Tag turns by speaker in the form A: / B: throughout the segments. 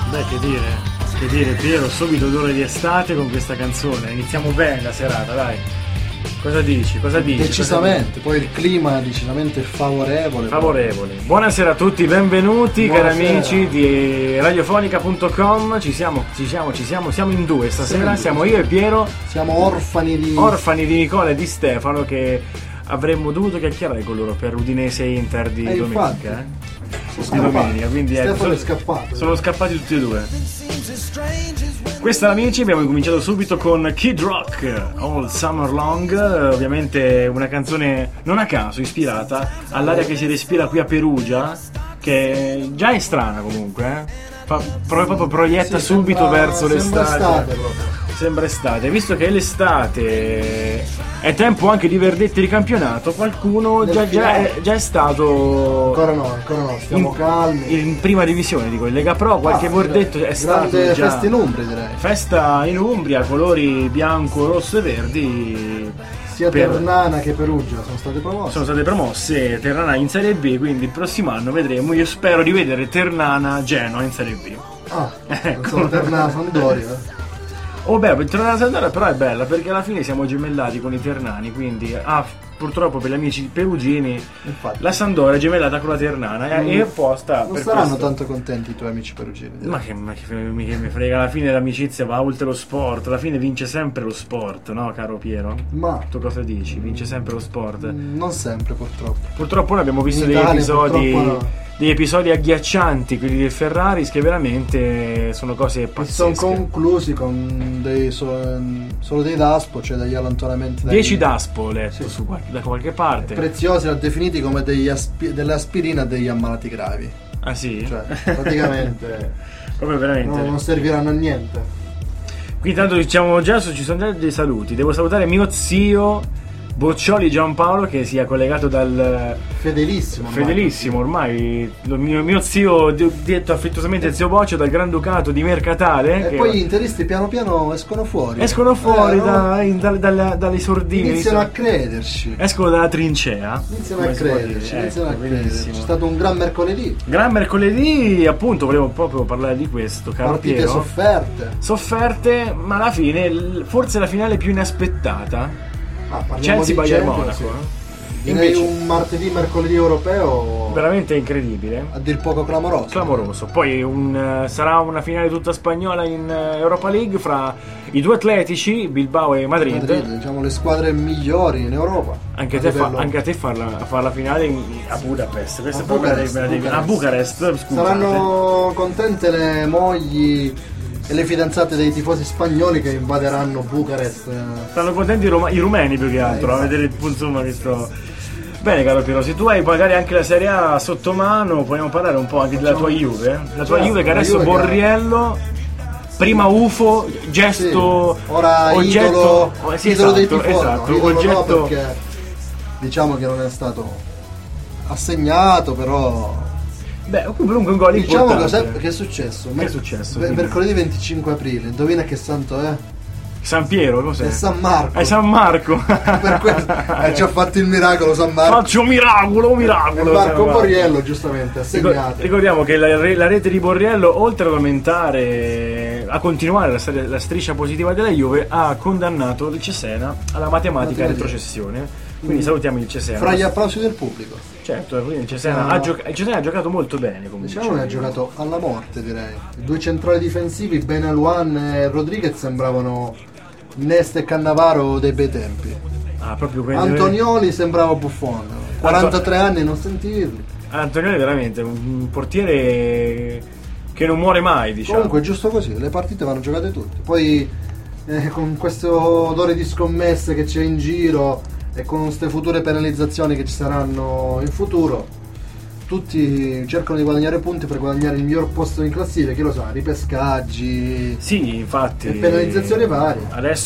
A: Beh, che dire, Piero, subito odore di estate con questa canzone. Iniziamo bene la serata, dai. Cosa dici?
B: Decisamente, poi il clima è decisamente favorevole.
A: Buonasera a tutti, benvenuti.
B: Buonasera.
A: Cari amici di radiofonica.com. Ci siamo in due stasera, siamo io e Piero.
B: Siamo orfani di
A: Nicola e di Stefano, che avremmo dovuto chiacchierare con loro per Udinese e Inter di domenica. Di domenica, quindi
B: Stefano è scappato.
A: Sono scappati tutti e due. Questa, amici, abbiamo cominciato subito con Kid Rock, All Summer Long, ovviamente una canzone non a caso ispirata all'aria che si respira qui a Perugia, che già è strana comunque, proprio proietta subito verso l'estate. Sembra estate, visto che è l'estate, è tempo anche di verdetti di campionato, qualcuno già è stato.
B: Ancora no, stiamo calmi.
A: In prima divisione, dico, in Lega Pro, qualche verdetto è stato.
B: Grande
A: già.
B: Festa in Umbria, direi.
A: Festa in Umbria, colori bianco, rosso e verdi.
B: Sia Ternana che Perugia sono state promosse.
A: Ternana in Serie B, quindi il prossimo anno vedremo. Io spero di vedere Ternana Genoa in Serie B.
B: Sono Ternana Sampdoria.
A: Oh beh, Ternana Sampdoria però è bella, perché alla fine siamo gemellati con i ternani, quindi purtroppo per gli amici perugini, infatti, la Sampdoria è gemellata con la Ternana e apposta.
B: Non saranno tanto contenti i tuoi amici perugini.
A: Ma che mi frega, alla fine l'amicizia va oltre lo sport, alla fine vince sempre lo sport, no caro Piero?
B: Ma
A: tu cosa dici? Vince sempre lo sport?
B: Non sempre, purtroppo.
A: Purtroppo noi abbiamo visto degli episodi agghiaccianti, quelli del Ferraris, che veramente sono cose pazzesche.
B: Sono conclusi con solo dei DASPO, cioè degli allontanamenti.
A: 10 DASPO ho letto da qualche parte.
B: Preziosi, definiti come delle aspirine a degli ammalati gravi.
A: Ah sì?
B: Cioè, praticamente
A: proprio veramente
B: non serviranno a niente.
A: Qui tanto diciamo già, ci sono già dei saluti. Devo salutare mio zio Boccioli Giampaolo, che si è collegato dal fedelissimo ormai mio zio, detto affettuosamente zio Boccio, dal Granducato di Mercatale,
B: e poi gli interisti piano piano escono fuori
A: dalle sordine,
B: iniziano a crederci,
A: escono dalla trincea,
B: iniziano a crederci. C'è stato un gran mercoledì, appunto, volevo proprio parlare di questo, caro partite
A: Piero.
B: sofferte,
A: ma alla fine forse la finale più inaspettata, Chelsea Bayern Monaco.
B: Direi un mercoledì europeo
A: veramente incredibile,
B: a dir poco clamoroso.
A: Poi sarà una finale tutta spagnola in Europa League fra i due atletici, Bilbao e Madrid,
B: diciamo le squadre migliori in Europa.
A: Anche a te far la finale a Budapest. Questa a Bucarest, scusate.
B: Saranno contente le mogli e le fidanzate dei tifosi spagnoli che invaderanno Bucarest.
A: Stanno contenti i rumeni più che altro, a vedere insomma questo. Bene, caro Piero, se tu hai magari anche la Serie A sotto mano, possiamo parlare un po' anche della tua Juve. La tua Juve che adesso Borriello, prima UFO, gesto,
B: sì. Ora
A: oggetto,
B: idolo dei tifosi,
A: esatto, oggetto,
B: no, perché diciamo che non è stato assegnato, però.
A: Beh, comunque un gol importante.
B: Diciamo che è successo. Mercoledì 25 aprile, indovina che santo è?
A: San Piero, cos'è?
B: È San Marco.
A: È San Marco.
B: Per questo ci ha fatto il miracolo San Marco.
A: Faccio un miracolo.
B: Marco Borriello, giustamente, assegnato.
A: Ricordiamo che la rete di Borriello, oltre a continuare la striscia positiva della Juve, ha condannato il Cesena alla matematica retrocessione. Quindi salutiamo il Cesena.
B: Fra gli applausi del pubblico.
A: Certo, quindi il Cesena ha giocato molto bene.
B: Diciamo che ha giocato alla morte, direi. I due centrali difensivi, Benaluan e Rodriguez, sembravano Nesta e Cannavaro dei bei tempi.
A: Proprio
B: Antonioli sembrava Buffon. 43 anni, non sentirli.
A: Antonioli è veramente un portiere che non muore mai, diciamo.
B: Comunque è giusto così, le partite vanno giocate tutte. Poi con questo odore di scommesse che c'è in giro e con queste future penalizzazioni che ci saranno in futuro, tutti cercano di guadagnare punti per guadagnare il miglior posto in classifica, chi lo sa, ripescaggi.
A: Sì, infatti.
B: E penalizzazioni varie.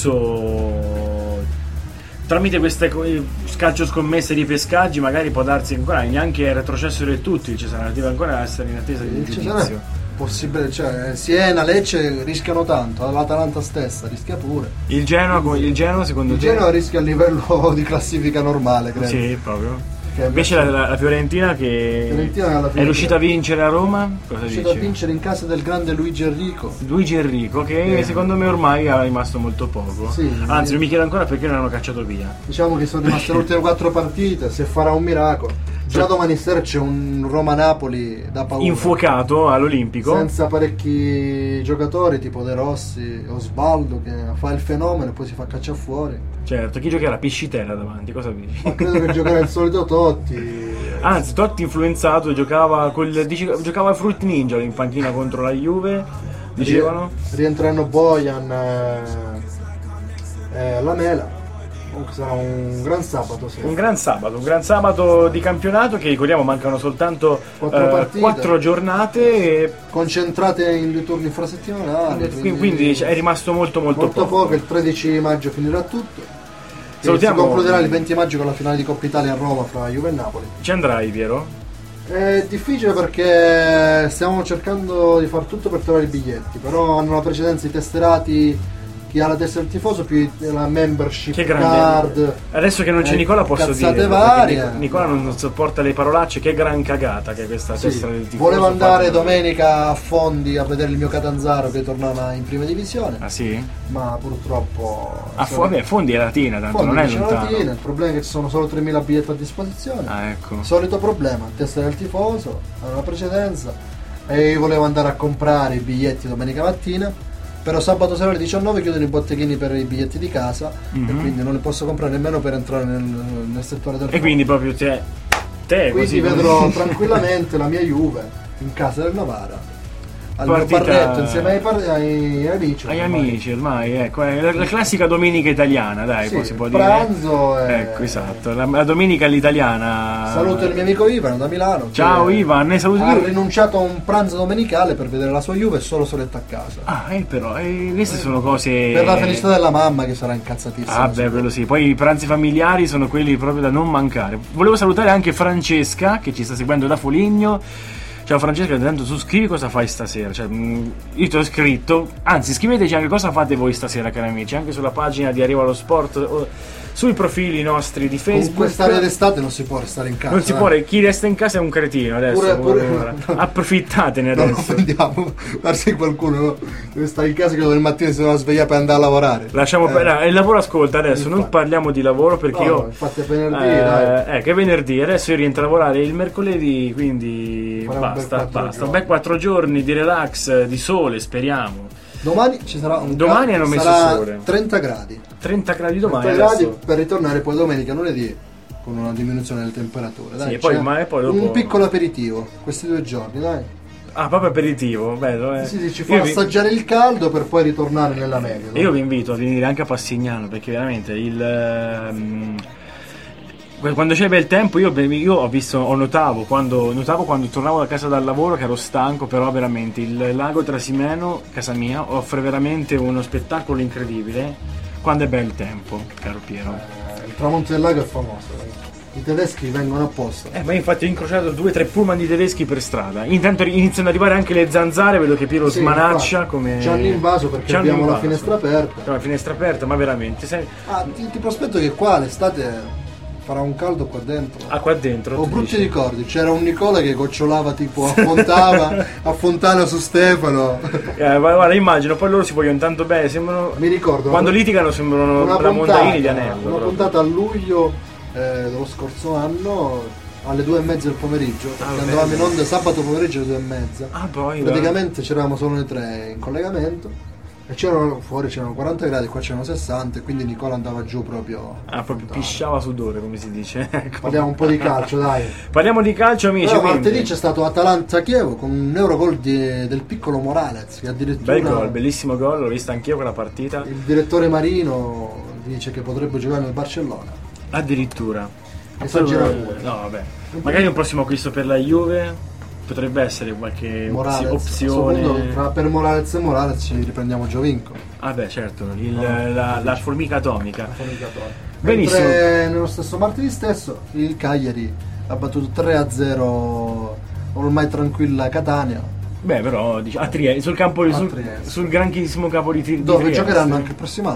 A: Adesso tramite queste calcio scommesse di pescaggi magari può darsi ancora neanche il retrocesso del tutti, ci sarà ancora a essere in attesa di un giudizio.
B: Possibile, cioè Siena, Lecce rischiano tanto, l'Atalanta stessa rischia pure.
A: Il Genoa secondo te?
B: Il Genoa rischia a livello di classifica normale, credo.
A: Sì, proprio.
B: Che
A: Invece la Fiorentina che è riuscita a vincere a Roma, cosa
B: è riuscita
A: dici?
B: a vincere in casa del grande Luigi Enrico.
A: Luigi Enrico che secondo me ormai è rimasto molto poco.
B: Sì,
A: Anzi, non mi chiedo ancora perché non l'hanno cacciato via.
B: Diciamo che sono rimaste le ultime 4 partite, se farà un miracolo. Già domani sera c'è un Roma-Napoli da paura.
A: Infuocato all'Olimpico.
B: Senza parecchi giocatori tipo De Rossi, Osvaldo che fa il fenomeno e poi si fa cacciare fuori.
A: Certo, chi giocherà? Piscitella davanti, cosa dici?
B: Ma credo che giocherà il solito Totti.
A: Anzi, Totti influenzato giocava a Fruit Ninja in panchina contro la Juve, dicevano.
B: Rientreranno Bojan e Lamela. Comunque sarà un gran sabato. Sì.
A: Un gran sabato di campionato che ricordiamo mancano soltanto 4 giornate.
B: Concentrate in 2 turni infrasettimanali.
A: Quindi è rimasto molto
B: poco. Il 13 maggio finirà tutto.
A: Salutiamo.
B: Si concluderà il 20 maggio con la finale di Coppa Italia a Roma fra Juve e Napoli.
A: Ci andrai, Piero?
B: È difficile perché stiamo cercando di far tutto per trovare i biglietti, però hanno la precedenza i tesserati, chi ha la testa del tifoso più la membership
A: che grande
B: card.
A: Adesso che non c'è Nicola posso dire
B: varie.
A: Nicola non sopporta le parolacce, che gran cagata che è questa testa del tifoso.
B: Volevo andare domenica a Fondi a vedere il mio Catanzaro che tornava in prima divisione.
A: Ah sì?
B: Ma purtroppo
A: vabbè, Fondi è Latina, tanto Fondi non è lontano. Latina,
B: il problema è che ci sono solo 3.000 biglietti a disposizione.
A: Ah, ecco.
B: Solito problema, testa del tifoso, hanno la precedenza e io volevo andare a comprare i biglietti domenica mattina. Però sabato sera alle 19 chiudono i botteghini per i biglietti di casa e quindi non li posso comprare nemmeno per entrare nel settore del
A: E quindi proprio te
B: quindi
A: così
B: vedrò tranquillamente la mia Juve in casa del Novara al mio barretto insieme ai amici.
A: Agli amici ormai, ecco, è la classica domenica italiana, dai,
B: sì,
A: poi si può
B: pranzo
A: dire. Ecco, esatto, la domenica all'italiana.
B: Saluto il mio amico Ivan da Milano.
A: Ciao Ivan, ne saluti.
B: Ha rinunciato a un pranzo domenicale per vedere la sua Juve e solo soletta a casa.
A: Però queste sono cose
B: per la felicità della mamma che sarà incazzatissima.
A: Ah beh, quello sì. Poi i pranzi familiari sono quelli proprio da non mancare. Volevo salutare anche Francesca che ci sta seguendo da Foligno. Ciao Francesca, intanto tu scrivi cosa fai stasera, cioè, io ti ho scritto, anzi scriveteci anche cosa fate voi stasera cari amici, anche sulla pagina di Arriva allo Sport o sui profili nostri di Facebook.
B: Con quest'area d'estate non si può restare in casa.
A: Non si può, chi resta in casa è un cretino adesso. Approfittatene adesso.
B: Non andiamo, se qualcuno deve stare in casa che domani mattina si deve svegliare per andare a lavorare.
A: Lasciamo il lavoro, ascolta adesso, non parliamo di lavoro perché
B: infatti è venerdì, dai.
A: Che è venerdì, adesso io rientro a lavorare il mercoledì, quindi basta. Un bel 4 giorni di relax, di sole, speriamo.
B: Domani ci sarà
A: domani hanno messo sole.
B: 30 gradi.
A: 30 gradi domani.
B: 30 gradi per ritornare poi domenica lunedì con una diminuzione delle temperature. Dai,
A: sì, poi dopo
B: un piccolo aperitivo questi 2 giorni, dai.
A: Ah, proprio aperitivo, bello.
B: Sì, ci fa assaggiare il caldo per poi ritornare nella media. No?
A: Io vi invito a venire anche a Passignano perché veramente quando c'è bel tempo io notavo quando tornavo da casa dal lavoro che ero stanco, però veramente il lago Trasimeno, casa mia, offre veramente uno spettacolo incredibile quando è bel tempo, caro Piero.
B: Il tramonto del lago è famoso, i tedeschi vengono apposta.
A: Ma infatti ho incrociato 2-3 pullman di tedeschi per strada. Intanto iniziano ad arrivare anche le zanzare, vedo che Piero smanaccia come.
B: Ci hanno invaso perché abbiamo la finestra aperta.
A: La finestra aperta, ma veramente.
B: Ti prospetto che qua l'estate farà un caldo qua dentro.
A: Qua dentro.
B: Ho brutti ricordi. C'era un Nicola che gocciolava tipo a Fontana su Stefano.
A: Guarda, immagino, poi loro si vogliono tanto bene. Sembrano.
B: Mi ricordo.
A: Quando litigano sembrano Montaini di Anello.
B: Una puntata a luglio dello scorso anno alle 2:30 del pomeriggio. Andavamo in onda sabato pomeriggio alle 2:30.
A: Poi.
B: Praticamente c'eravamo solo noi 3 in collegamento. E fuori c'erano 40 gradi, qua c'erano 60, e quindi Nicola andava giù proprio.
A: Proprio pisciava sudore, come si dice. Ecco.
B: Parliamo un po' di calcio, dai.
A: Parliamo di calcio, amici.
B: Martedì c'è stato Atalanta-Chievo con un Eurogol del piccolo Morales, che addirittura.
A: Bel gol, bellissimo gol, l'ho vista anch'io quella partita.
B: Il direttore Marino dice che potrebbe giocare nel Barcellona.
A: Addirittura.
B: Esagera pure.
A: No, vabbè. Magari un prossimo acquisto per la Juve. Potrebbe essere qualche opzione.
B: Per Morales e Morales ci riprendiamo Giovinco.
A: Beh, certo, la formica atomica.
B: Benissimo. Nello stesso martedì stesso il Cagliari ha battuto 3-0 ormai tranquilla Catania.
A: Beh, però a Trieste, sul granchissimo campo di Trieste.
B: Dove giocheranno anche il prossimo anno.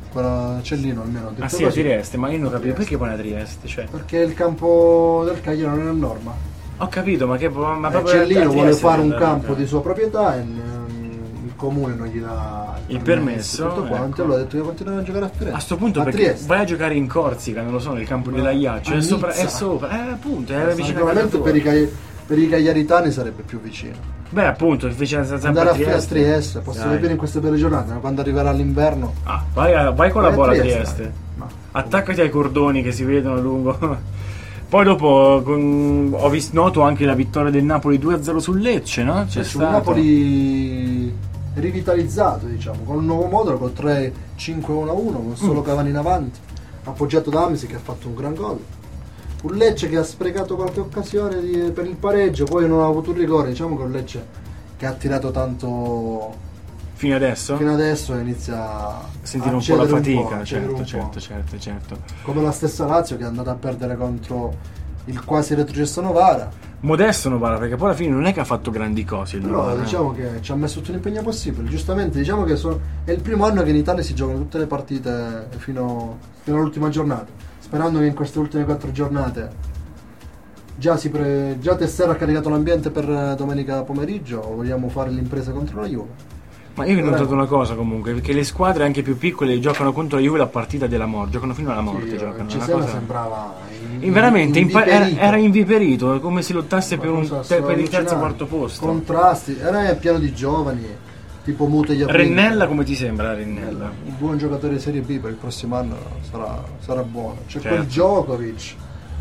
B: Cellino almeno ha detto
A: Ah sì, a
B: così.
A: Trieste, ma io non
B: A
A: capisco
B: Trieste.
A: perché pone a Trieste, cioè.
B: Perché il campo del Cagliari non è a norma.
A: Ho capito, ma proprio
B: Cellino
A: a
B: vuole
A: Trieste
B: fare un
A: deve andare,
B: campo di sua proprietà e il comune non gli dà
A: Il permesso,
B: tutto quanto,
A: ecco.
B: e allora ha detto che continuano a giocare a Trieste.
A: A sto punto
B: a
A: perché
B: Trieste.
A: vai a giocare in Corsica, non lo so, nel campo della Iaccio,
B: a
A: è sopra,
B: Nizza.
A: appunto, è vicino a casa
B: Sicuramente
A: tua.
B: per i cagliaritani sarebbe più vicino.
A: Beh, appunto, vicino sempre
B: Andare
A: a
B: a
A: Trieste.
B: Trieste, posso
A: Dai.
B: vedere in queste belle giornate, ma quando arriverà l'inverno.
A: Ah, vai con la
B: Vai a
A: bola a
B: Trieste,
A: Trieste.
B: dai. Ma-
A: Attaccati ai cordoni che si vedono a lungo. Poi dopo noto anche la vittoria del Napoli 2-0 sul Lecce, no?
B: C'è un Napoli rivitalizzato, diciamo, con un nuovo modulo, con 3-5-1-1, con solo Cavani in avanti, appoggiato da Amisi che ha fatto un gran gol. Un Lecce che ha sprecato qualche occasione per il pareggio, poi non ha avuto un rigore, diciamo che un Lecce che ha tirato tanto
A: Fino adesso?
B: fino adesso e inizia a
A: Sentire un po' la
B: cedere
A: fatica,
B: a cedere un
A: certo,
B: po'.
A: certo.
B: Come la stessa Lazio che è andata a perdere contro il quasi retrocesso Novara.
A: Modesto Novara, perché poi alla fine non è che ha fatto grandi cose il
B: Però
A: Novara.
B: diciamo che ci ha messo tutto l'impegno possibile. Giustamente diciamo che è il primo anno che in Italia si giocano tutte le partite fino all'ultima giornata. Sperando che in queste ultime 4 giornate già Tessera ha caricato l'ambiente per domenica pomeriggio, o vogliamo fare l'impresa contro la Juve.
A: Ma io ho notato una cosa comunque, che le squadre anche più piccole giocano contro la Juve la partita della morte, giocano fino alla morte, giocano. Una
B: Cesena
A: cosa...
B: sembrava
A: veramente
B: inviperito.
A: era inviperito, come se lottasse per,
B: Una cosa
A: per il terzo
B: allucinante.
A: quarto posto.
B: Contrasti, era pieno di giovani, tipo Muto e Iapinta.
A: Rennella come ti sembra Rennella?
B: Un buon giocatore di Serie B per il prossimo anno sarà buono. C'è
A: Certo.
B: quel Djokovic.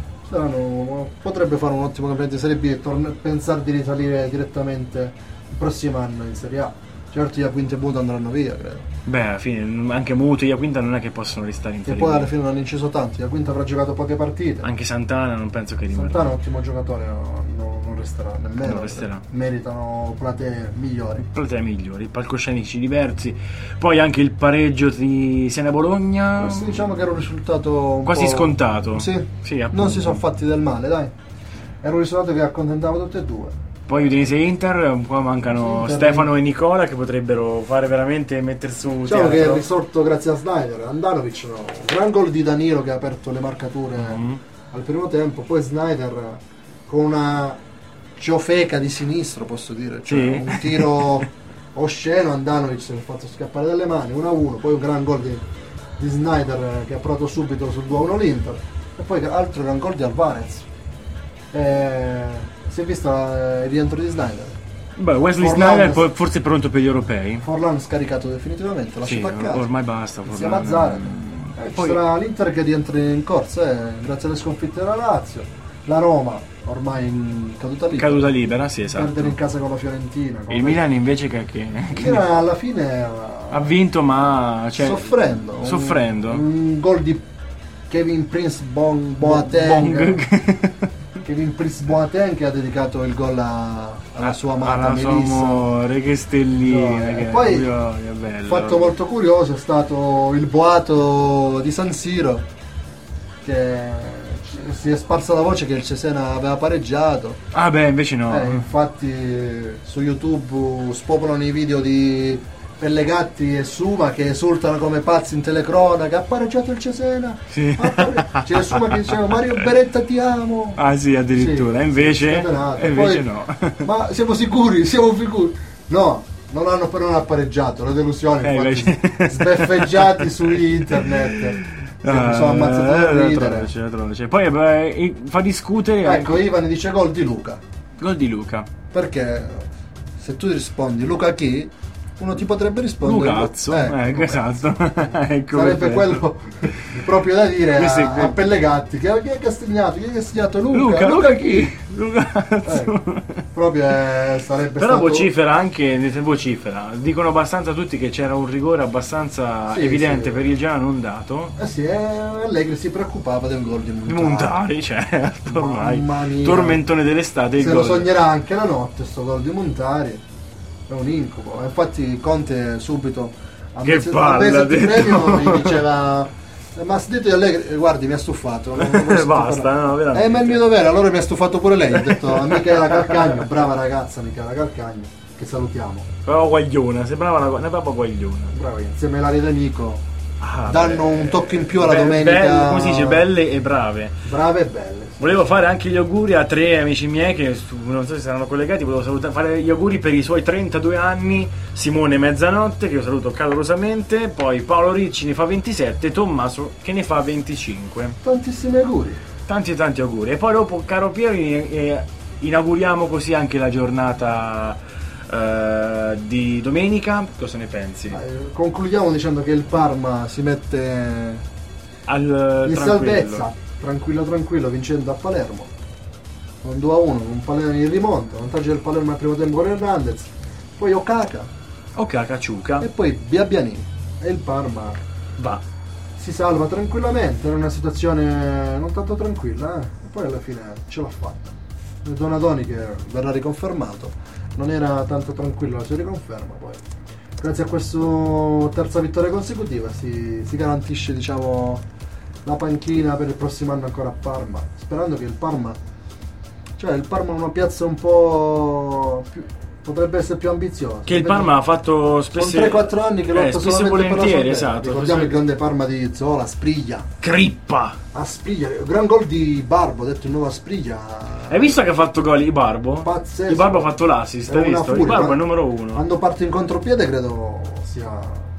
B: Potrebbe fare un ottimo campionato di Serie B e pensare di risalire direttamente il prossimo anno in Serie A. Certo, Iapinta e Muto andranno via, credo.
A: Beh, alla fine anche Muto e Iaquinta non è che possono restare in
B: E
A: Serie
B: poi
A: B.
B: alla fine non hanno inciso tanto. Iapinta avrà giocato poche partite.
A: Anche Santana non penso che rimanga.
B: Santana è un ottimo giocatore, non resterà nemmeno.
A: Non resterà.
B: Meritano platee migliori.
A: Platee migliori, palcoscenici diversi. Poi anche il pareggio di Siena-Bologna.
B: Questo diciamo che era un risultato un
A: Quasi
B: po'...
A: scontato.
B: Sì,
A: Sì, appunto.
B: non si sono fatti del male, dai. Era un risultato che accontentava tutte e due.
A: Poi Udinese e Inter, un po' mancano
B: Inter-
A: Stefano e Nicola che potrebbero fare veramente mettere su
B: Diciamo che è
A: teatro.
B: risorto grazie a Snyder. Andanovic, no. Un gran gol di Danilo che ha aperto le marcature al primo tempo. Poi Snyder con una ciofeca di sinistro, posso dire. Cioè,
A: Sì.
B: un tiro osceno. Andanovic si è fatto scappare dalle mani 1-1. Poi un gran gol di Snyder che ha provato subito sul 2-1 l'Inter. E poi altro gran gol di Alvarez. Si è visto il rientro di Snyder.
A: Beh, Wesley
B: Forlan-
A: Snyder forse è pronto per gli europei.
B: Forlan scaricato definitivamente,
A: Sì,
B: lasciato a casa.
A: ormai basta.
B: Insieme a
A: Forlan.
B: Zara. Ci
A: Poi-
B: sarà l'Inter che rientra in corsa, grazie alle sconfitte della Lazio. La Roma, ormai in caduta libera.
A: Caduta libera, sì, esatto.
B: Perdere in casa con la Fiorentina.
A: Il Milan invece che
B: Milan alla fine
A: ha vinto, ma cioè,
B: soffrendo.
A: soffrendo.
B: Un gol di Kevin Prince Boateng. Kevin Prince Boateng che ha dedicato il gol alla sua amata
A: alla sua
B: Melissa.
A: amore, che stellina,
B: No,
A: che
B: poi,
A: che bello.
B: Fatto molto curioso è stato il boato di San Siro che si è sparsa la voce che il Cesena aveva pareggiato.
A: Ah beh, invece no.
B: Infatti su YouTube spopolano i video di Pellegatti e Suma che esultano come pazzi in telecronaca. Ha pareggiato il Cesena.
A: Sì.
B: C'è Suma che diceva Mario Beretta ti amo.
A: Ah sì, addirittura.
B: Sì,
A: invece,
B: scatenato.
A: e invece
B: Poi,
A: no.
B: Ma siamo sicuri? No, non ha pareggiato, la delusione, infatti,
A: invece-
B: sbeffeggiati su internet. Mi sono ammazzato da ridere.
A: atroce. Poi fa discutere
B: Ecco, Ivan dice gol di Luca.
A: gol di Luca.
B: Perché se tu rispondi Luca chi? Uno ti potrebbe rispondere
A: Lucazzo,
B: Luca.
A: esatto. Ecco,
B: Sarebbe
A: perfetto.
B: quello proprio da dire
A: Questo è-
B: a Pellegatti. Chi è Castignato? Chi è Castignato?
A: Luca chi? Lucazzo.
B: Proprio sarebbe
A: Però
B: stato...
A: vocifera anche, vocifera. Dicono abbastanza tutti che c'era un rigore abbastanza
B: Sì,
A: evidente
B: sì.
A: per il Genoa non dato.
B: sì, Allegri si preoccupava del gol di
A: Di
B: Montari.
A: Montari, certo, ormai.
B: Mamma mia.
A: Tormentone dell'estate. Il
B: Se lo
A: gol.
B: sognerà anche la notte sto gol di Montari. È un incubo. Infatti Conte subito a
A: Che
B: mezzo
A: palle, ha
B: di
A: detto.
B: premio gli diceva ma ha detto di Allegri, guardi mi ha stufato. Non posso
A: Basta,
B: parlare.
A: no, veramente.
B: Ma è il mio dovere, allora mi ha stufato pure lei. Ho detto a Michela Calcagno, brava ragazza Michela Calcagno, che salutiamo.
A: Però guagliona, sembrava una propria guagliona.
B: Brava, insieme a Ilaria D'Amico danno un tocco in più alla domenica.
A: Come si dice, belle e brave.
B: Brave e belle.
A: Volevo fare anche gli auguri a 3 amici miei che non so se saranno collegati. Volevo fare gli auguri per i suoi 32 anni. Simone Mezzanotte, che io saluto calorosamente. Poi Paolo Ricci ne fa 27. Tommaso che ne fa 25.
B: Tantissimi auguri.
A: Tanti auguri. E poi dopo, caro Piero, inauguriamo così anche la giornata di domenica. Cosa ne pensi?
B: Concludiamo dicendo che il Parma si mette in salvezza, tranquillo, vincendo a Palermo con 2-1, un Palermo in rimonta, vantaggio del Palermo al primo tempo con Hernandez, poi Okaka, Ciuca
A: e
B: poi Biabianini, e il Parma si salva tranquillamente. Era una situazione non tanto tranquilla, e poi alla fine ce l'ha fatta. Donadoni, che verrà riconfermato, non era tanto tranquillo la sua riconferma. Poi grazie a questa terza vittoria consecutiva si garantisce, diciamo, la panchina per il prossimo anno ancora a Parma, sperando che il Parma è una piazza un po' più, potrebbe essere più ambiziosa,
A: che il Parma ha fatto spesso,
B: con 3-4 anni che lotta
A: spesso
B: solamente
A: volentieri,
B: per la
A: esatto.
B: Ricordiamo il grande Parma di Zola, Aspriglia,
A: Crippa,
B: gran gol di Barbo, detto il nuovo Aspriglia.
A: Hai visto che ha fatto gol Ibarbo?
B: Pazzesco.
A: Ibarbo ha fatto l'assist, hai visto? Ibarbo è il numero 1.
B: Quando parte in contropiede credo sia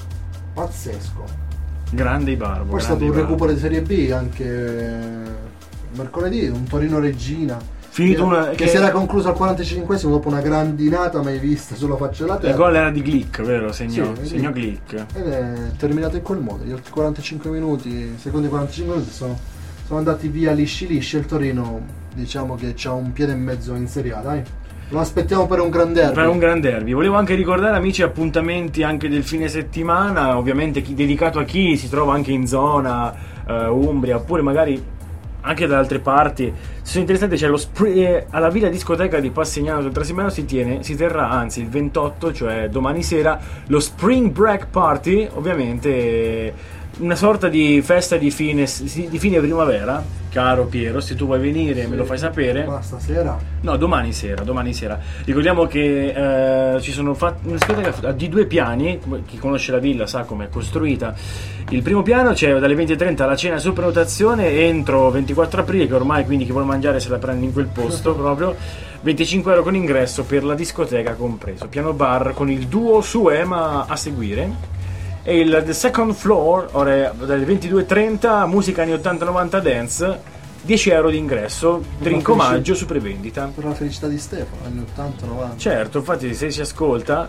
B: pazzesco.
A: Grande Ibarbo.
B: Poi è stato un recupero di Serie B anche mercoledì, un Torino-Regina. Che si era concluso al 45esimo dopo una grandinata mai vista sulla faccia della terra.
A: Il gol era di Glick, vero? Segnò
B: Glick. Ed è terminato in quel modo. Gli altri 45 minuti, secondi 45 minuti sono andati via lisci. Il Torino, diciamo che c'ha un piede e mezzo in Serie A, dai. Lo aspettiamo per un gran derby. Volevo anche ricordare, amici, appuntamenti anche del fine settimana, ovviamente dedicato a chi si trova anche in zona Umbria, oppure magari anche da altre parti. Se sono interessati, c'è alla Villa Discoteca di Passignano sul Trasimeno si terrà, anzi il 28, cioè domani sera, lo Spring Break Party, ovviamente una sorta di festa di fine primavera. Caro Piero, se tu vuoi venire me lo fai sapere. Ma stasera?
A: No, domani sera. Ricordiamo che ci sono una discoteca di 2 piani. Chi conosce la villa sa come è costruita. Il primo piano c'è dalle 20:30 la cena su prenotazione entro 24 aprile, che ormai quindi chi vuole mangiare se la prende in quel posto proprio. 25 euro con ingresso per la discoteca compreso. Piano bar con il duo su Ema a seguire. E il The Second Floor, ore dalle 22:30, musica anni 80-90 dance, 10 euro di ingresso, drink omaggio su prevendita.
B: Per la felicità di Stefano, anni 80-90.
A: Certo, infatti se si ascolta,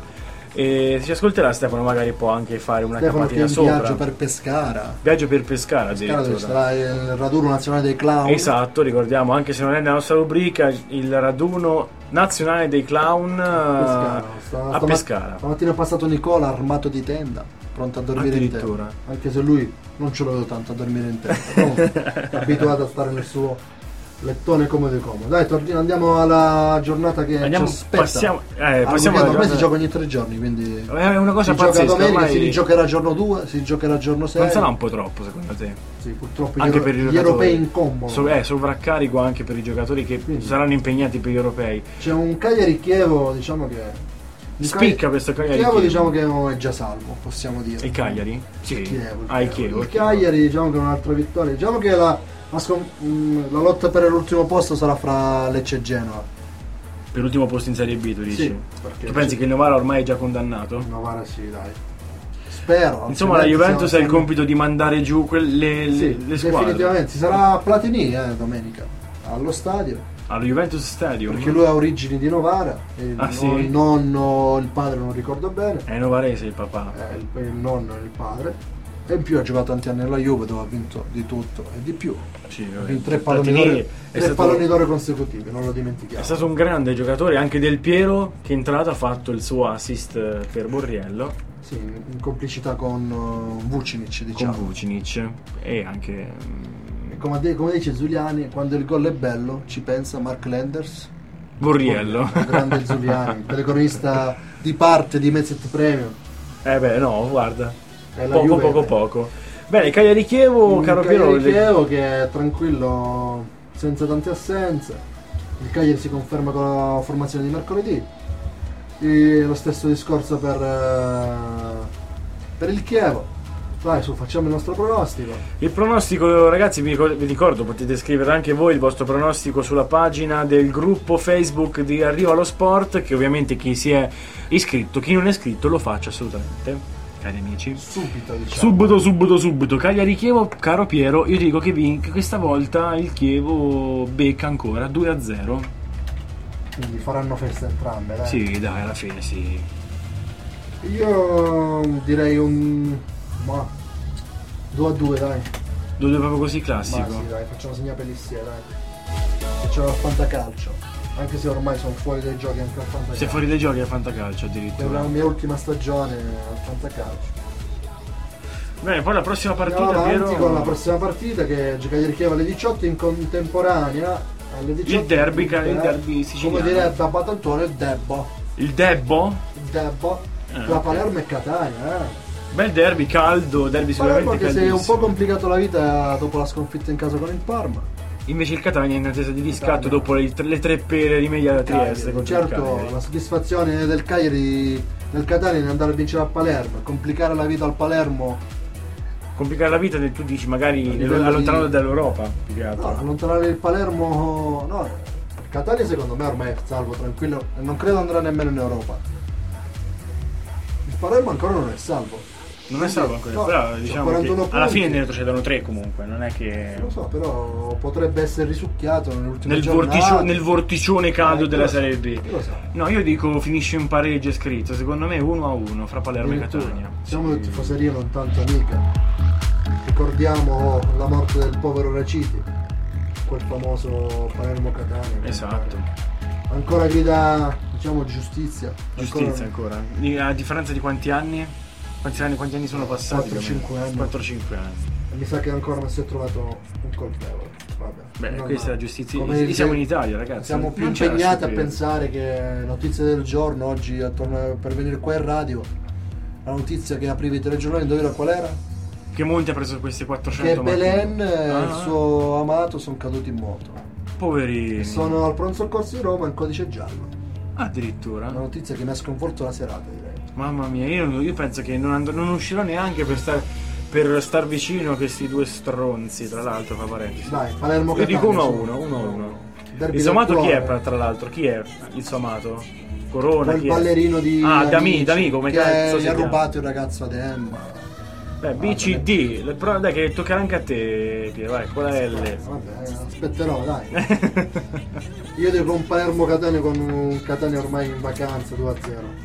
A: e se ci ascolterà Stefano magari può anche fare una capatina sopra.
B: Viaggio per Pescara.
A: Addirittura.
B: Dove sarà il raduno nazionale dei clown.
A: Esatto, ricordiamo, anche se non è nella nostra rubrica, il raduno nazionale dei clown a Pescara.
B: Stamattina è passato Nicola armato di tenda, pronto a dormire in tenda, anche se lui non ce lo vedo tanto a dormire in tenda. Comunque, è abituato a stare nel suo lettone comodo. Dai, andiamo alla giornata che ci aspetta.
A: Passiamo
B: ormai si gioca ogni 3 giorni, quindi
A: è una cosa pazzesca.
B: Si gioca domenica, si rigiocherà giorno 2, si rigiocherà giorno 6.
A: Non sarà un po' troppo secondo te?
B: Sì, purtroppo
A: anche per
B: gli europei in combo.
A: Sovraccarico anche per i giocatori che saranno impegnati per gli europei.
B: C'è un Cagliari-Chievo, diciamo che
A: spicca questo Cagliari.
B: Chievo diciamo che è già salvo, possiamo dire.
A: Il Cagliari? Sì.
B: Il Chievo. Il Cagliari, diciamo che è un'altra vittoria. Diciamo che la lotta per l'ultimo posto sarà fra Lecce e Genoa.
A: Per l'ultimo posto in Serie B, tu dici?
B: Sì,
A: tu pensi che il Novara ormai è già condannato?
B: Novara sì, dai. Spero.
A: Insomma, la Juventus ha il compito di mandare giù le squadre.
B: Definitivamente. Ci sarà Platini domenica allo stadio.
A: Allo Juventus Stadium?
B: Perché lui ha origini di Novara.
A: Sì?
B: Il nonno, il padre non ricordo bene.
A: È novarese il papà.
B: Il nonno e il padre. E in più ha giocato tanti anni alla Juve, dove ha vinto di tutto e di più.
A: Sì,
B: ha vinto 3 palloni d'oro consecutivi, non lo dimentichiamo.
A: È stato un grande giocatore, anche Del Piero, che è entrato, ha fatto il suo assist per Borriello.
B: Sì, in complicità con Vucinic, diciamo.
A: Con Vucinic e anche...
B: Come dice Zuliani, quando il gol è bello ci pensa Mark Lenders.
A: Borriello.
B: Grande Zuliani, telecronista di parte di Mezzet Premium.
A: No, guarda. Poco. Bene, Cagliari-Chievo, caro Piero.
B: Cagliari-Chievo che è tranquillo, senza tante assenze. Il Cagliari si conferma con la formazione di mercoledì. E lo stesso discorso per il Chievo. Vai su, facciamo il nostro pronostico.
A: Il pronostico, ragazzi, vi ricordo, potete scrivere anche voi il vostro pronostico sulla pagina del gruppo Facebook di Arriva lo Sport, che ovviamente chi si è iscritto, chi non è iscritto lo faccia assolutamente, cari amici.
B: Subito, diciamo.
A: Subito. Cagliari-Chievo, caro Piero, io dico che questa volta il Chievo becca ancora 2-0.
B: Quindi faranno festa entrambe, dai.
A: Sì, dai, alla fine sì.
B: Io direi un 2-2, dai.
A: 2-2 proprio così classico.
B: Ma sì, dai, facciamo segnare Pellissier, dai. Facciamo il fantacalcio. Anche se ormai sono fuori dai giochi anche al fantacalcio.
A: Sei fuori dai giochi al fantacalcio
B: È
A: addirittura.
B: la mia ultima stagione al fantacalcio.
A: Bene, poi la prossima partita,
B: Andiamo avanti
A: Piero...
B: con la prossima partita che gioca ieri Chievo alle 18 in contemporanea alle 18.
A: Il derby siciliano.
B: Come direbbe Abate Antonio, il Debbo.
A: Il Debbo?
B: Tra
A: ok.
B: Palermo e Catania,
A: Bel derby, caldo, derby
B: Palermo
A: sicuramente
B: che si è un
A: caldissimo.
B: po' complicato la vita dopo la sconfitta in casa con il Parma.
A: Invece il Catania è in attesa di riscatto dopo le 3 pere rimediate a Trieste contro il
B: Certo,
A: Cagliari.
B: la soddisfazione del Cagliari nel Catania è andare a vincere a Palermo, complicare la vita al Palermo.
A: Complicare la vita, tu dici magari
B: livello
A: allontanarlo
B: di-
A: dall'Europa, più che altro.
B: No, allontanare il Palermo, no, il Catania secondo me ormai è salvo, tranquillo, e non credo andrà nemmeno in Europa. Il Palermo ancora non è salvo.
A: Non è salvo ancora,
B: No,
A: però
B: c'ha
A: diciamo
B: 41
A: che alla
B: punti.
A: fine ne retrocedono 3 comunque, non è che...
B: Lo so, però potrebbe essere risucchiato nell'ultima
A: Nel,
B: giornata.
A: nel vorticione caldo della
B: lo so,
A: Serie B.
B: io lo so.
A: No, io dico finisce in pareggio è scritto, secondo me 1-1 fra Palermo e
B: Addirittura.
A: Catania.
B: Siamo di tifoseria non tanto amica. Ricordiamo la morte del povero Raciti, quel famoso Palermo Catania.
A: Esatto.
B: Ancora grida, diciamo, giustizia.
A: Giustizia ancora. A differenza di quanti anni? Quanti anni sono passati?
B: 4-5 anni.
A: 4-5 anni.
B: Mi sa che ancora non si è trovato un colpevole. Vabbè.
A: Beh,
B: Non
A: questa è la
B: male.
A: giustizia.
B: Come
A: Siamo in Italia, ragazzi.
B: Siamo più
A: Non c'è da
B: impegnati a
A: stupire.
B: pensare che notizie del giorno oggi per venire qua in radio. La notizia che apriva i telegiornali, indovina qual era?
A: Che Monti ha preso questi 400
B: Che Belen e
A: Ah.
B: il suo amato sono caduti in moto.
A: Poverini.
B: Sono al pronto soccorso di Roma in codice giallo.
A: Addirittura.
B: Una notizia che mi ha sconvolto la serata, direi.
A: Mamma mia, io penso che non uscirò neanche per star vicino a questi due stronzi, tra l'altro, fra parentesi.
B: Dai, Palermo
A: Io
B: Catania.
A: dico 1-1,
B: su.
A: 1-1.
B: Derby
A: Il suo amato
B: del
A: chi è,
B: cuore.
A: tra l'altro? Chi è il suo amato? Corona?
B: Quel
A: Chi è?
B: ballerino di
A: Ah,
B: Amici,
A: D'Amico, come
B: che
A: cazzo
B: gli
A: si
B: ha
A: chiama?
B: rubato il ragazzo ad Emma.
A: Beh, BCD, però dai che toccherà anche a te, Piero, vai, qual è L?
B: Vabbè, aspetterò, dai. Io dico un Palermo Catania con un Catania ormai in vacanza 2-0.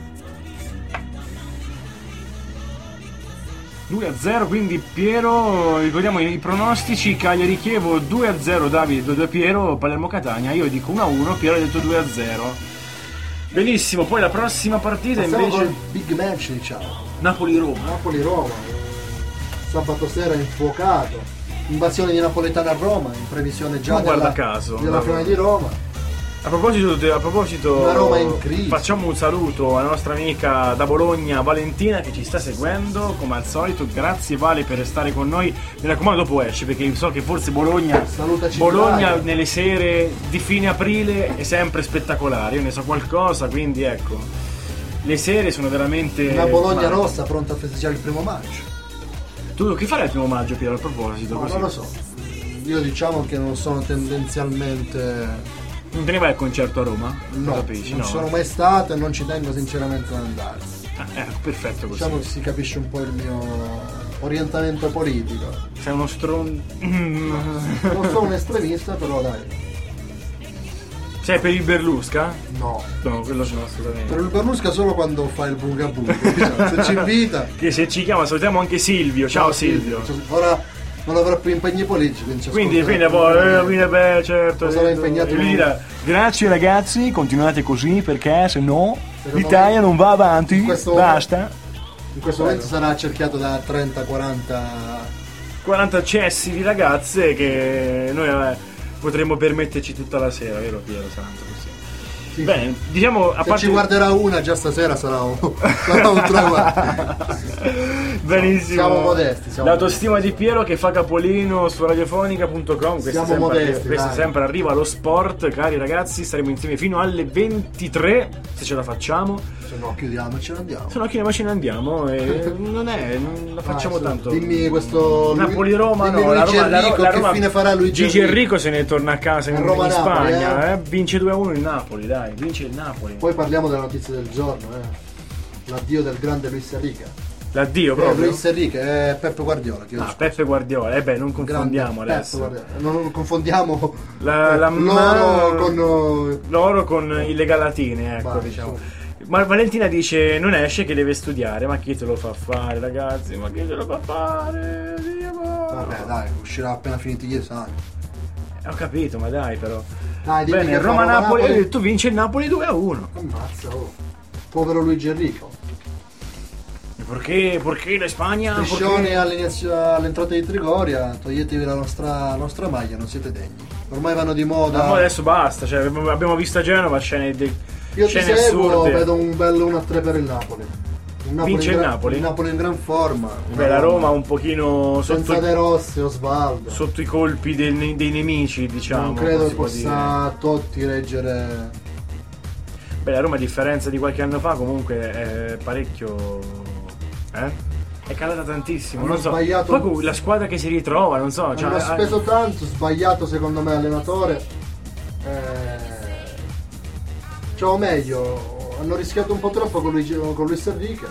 A: 2-0, quindi Piero, ricordiamo i pronostici: Cagliari Chievo 2-0, Davide 2-2 Piero, Palermo Catania, io dico 1-1, Piero ha detto 2-0. Benissimo, poi la prossima partita
B: Passiamo
A: invece
B: col big match, diciamo.
A: Napoli-Roma.
B: Napoli-Roma, sabato sera infuocato, invasione di napoletani a Roma in previsione già
A: Ma guarda
B: della,
A: caso,
B: della
A: ma-
B: finale di Roma.
A: A proposito,
B: Una Roma in crisi.
A: facciamo un saluto alla nostra amica da Bologna Valentina che ci sta seguendo come al solito. Grazie Vale per restare con noi. Mi raccomando, dopo esce perché so che forse Bologna
B: Salutaci
A: Bologna
B: Italia.
A: nelle sere di fine aprile è sempre spettacolare. Io ne so qualcosa, quindi ecco, le sere sono veramente
B: Una Bologna
A: ma-
B: rossa pronta a festeggiare il 1 maggio.
A: Tu che farai il 1 maggio, Piero, a proposito?
B: No,
A: Così?
B: non lo so. Io diciamo che non sono tendenzialmente.
A: Non te ne vai al concerto a Roma?
B: No,
A: Capisci?
B: non
A: No.
B: sono mai stato e non ci tengo sinceramente ad andare.
A: Perfetto così.
B: Diciamo che si capisce un po' il mio orientamento politico.
A: Sei uno
B: Non sono un estremista, però dai.
A: Sei per il Berlusca?
B: No.
A: No, quello no, assolutamente.
B: Per il Berlusca solo quando fa il bugabuga. Diciamo, se ci invita.
A: Che se ci chiama salutiamo anche Silvio. Ciao Silvio.
B: Ora non avrà più impegni politici.
A: Quindi poi, beh, certo.
B: Sarà impegnato
A: E lui dirà, grazie ragazzi, continuate così perché se no
B: Secondo
A: l'Italia
B: me
A: non va avanti.
B: in questo-
A: Basta.
B: In questo momento sarà accerchiato da 30-40.
A: 40 cessi di ragazze che noi potremmo permetterci tutta la sera, vero Piero Santo? Così.
B: Sì,
A: Bene, diciamo a
B: se
A: parte
B: ci guarderà una già stasera sarà un traguardo.
A: benissimo.
B: Siamo modesti, siamo
A: L'autostima di Piero che fa capolino su radiofonica.com.
B: Siamo
A: sempre,
B: modesti,
A: questa
B: dai.
A: sempre arriva allo sport, cari ragazzi. Staremo insieme fino alle 23. se ce la facciamo.
B: Se no chiudiamo e ce ne andiamo.
A: Se no chiudiamo e ce ne andiamo e non la facciamo tanto.
B: Dimmi questo
A: Napoli-Roma,
B: dimmi
A: no, la
B: Luigi
A: Roma,
B: Enrico,
A: la
B: che
A: Roma,
B: fine farà Luigi
A: Gigi Enrico se ne torna a casa in
B: Roma-Napoli,
A: Spagna, vince 2-1 il Napoli, dai, vince il Napoli.
B: Poi parliamo della notizia del giorno, l'addio del grande Luis Enrique.
A: L'addio proprio?
B: Luis Enrique è Peppe Guardiola.
A: Peppe Guardiola, non confondiamo adesso.
B: Non confondiamo
A: l'oro con il Legalatine, ecco, diciamo. Ma Valentina dice non esce che deve studiare, ma chi te lo fa fare, ragazzi? Ma chi te lo fa fare?
B: Vabbè, dai, uscirà appena finiti gli esami.
A: Ho capito, ma dai, però.
B: Dai,
A: bene, Roma-Napoli, tu vinci il Napoli 2-1.
B: Ammazza, povero Luigi Enrico.
A: Perché la Spagna?
B: Striscione all'entrata di Trigoria, toglietevi la nostra maglia, non siete degni. Ormai vanno di moda.
A: Ma adesso basta, cioè, abbiamo visto a Genova scene
B: io ti seguo,
A: assurde.
B: Vedo un bello 1-3 per il Napoli.
A: Vince il Napoli?
B: Il Napoli in gran forma.
A: La Roma un pochino
B: senza De Rossi, Osvaldo.
A: Sotto i colpi dei nemici, diciamo.
B: Non credo possa Totti reggere.
A: La Roma, a differenza di qualche anno fa, comunque è parecchio. È calata tantissimo.
B: Hanno
A: non so.
B: Sbagliato.
A: Poi la squadra che si ritrova, non so.
B: Hanno speso tanto, sbagliato secondo me allenatore. Cioè, meglio, hanno rischiato un po' troppo con Luis Enrique.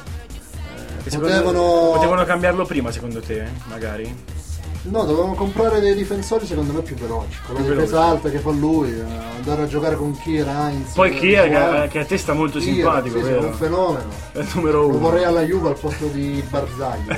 A: Potevano cambiarlo prima, secondo te? Magari?
B: No, dovevamo comprare dei difensori secondo me più veloci. Con la difesa alta che fa lui, andare a giocare con Kier, Heinz.
A: Poi Kier che a te sta molto simpatico,
B: sì,
A: vero?
B: È un fenomeno.
A: È il numero 1.
B: Lo vorrei alla Juve al posto di Barzagli.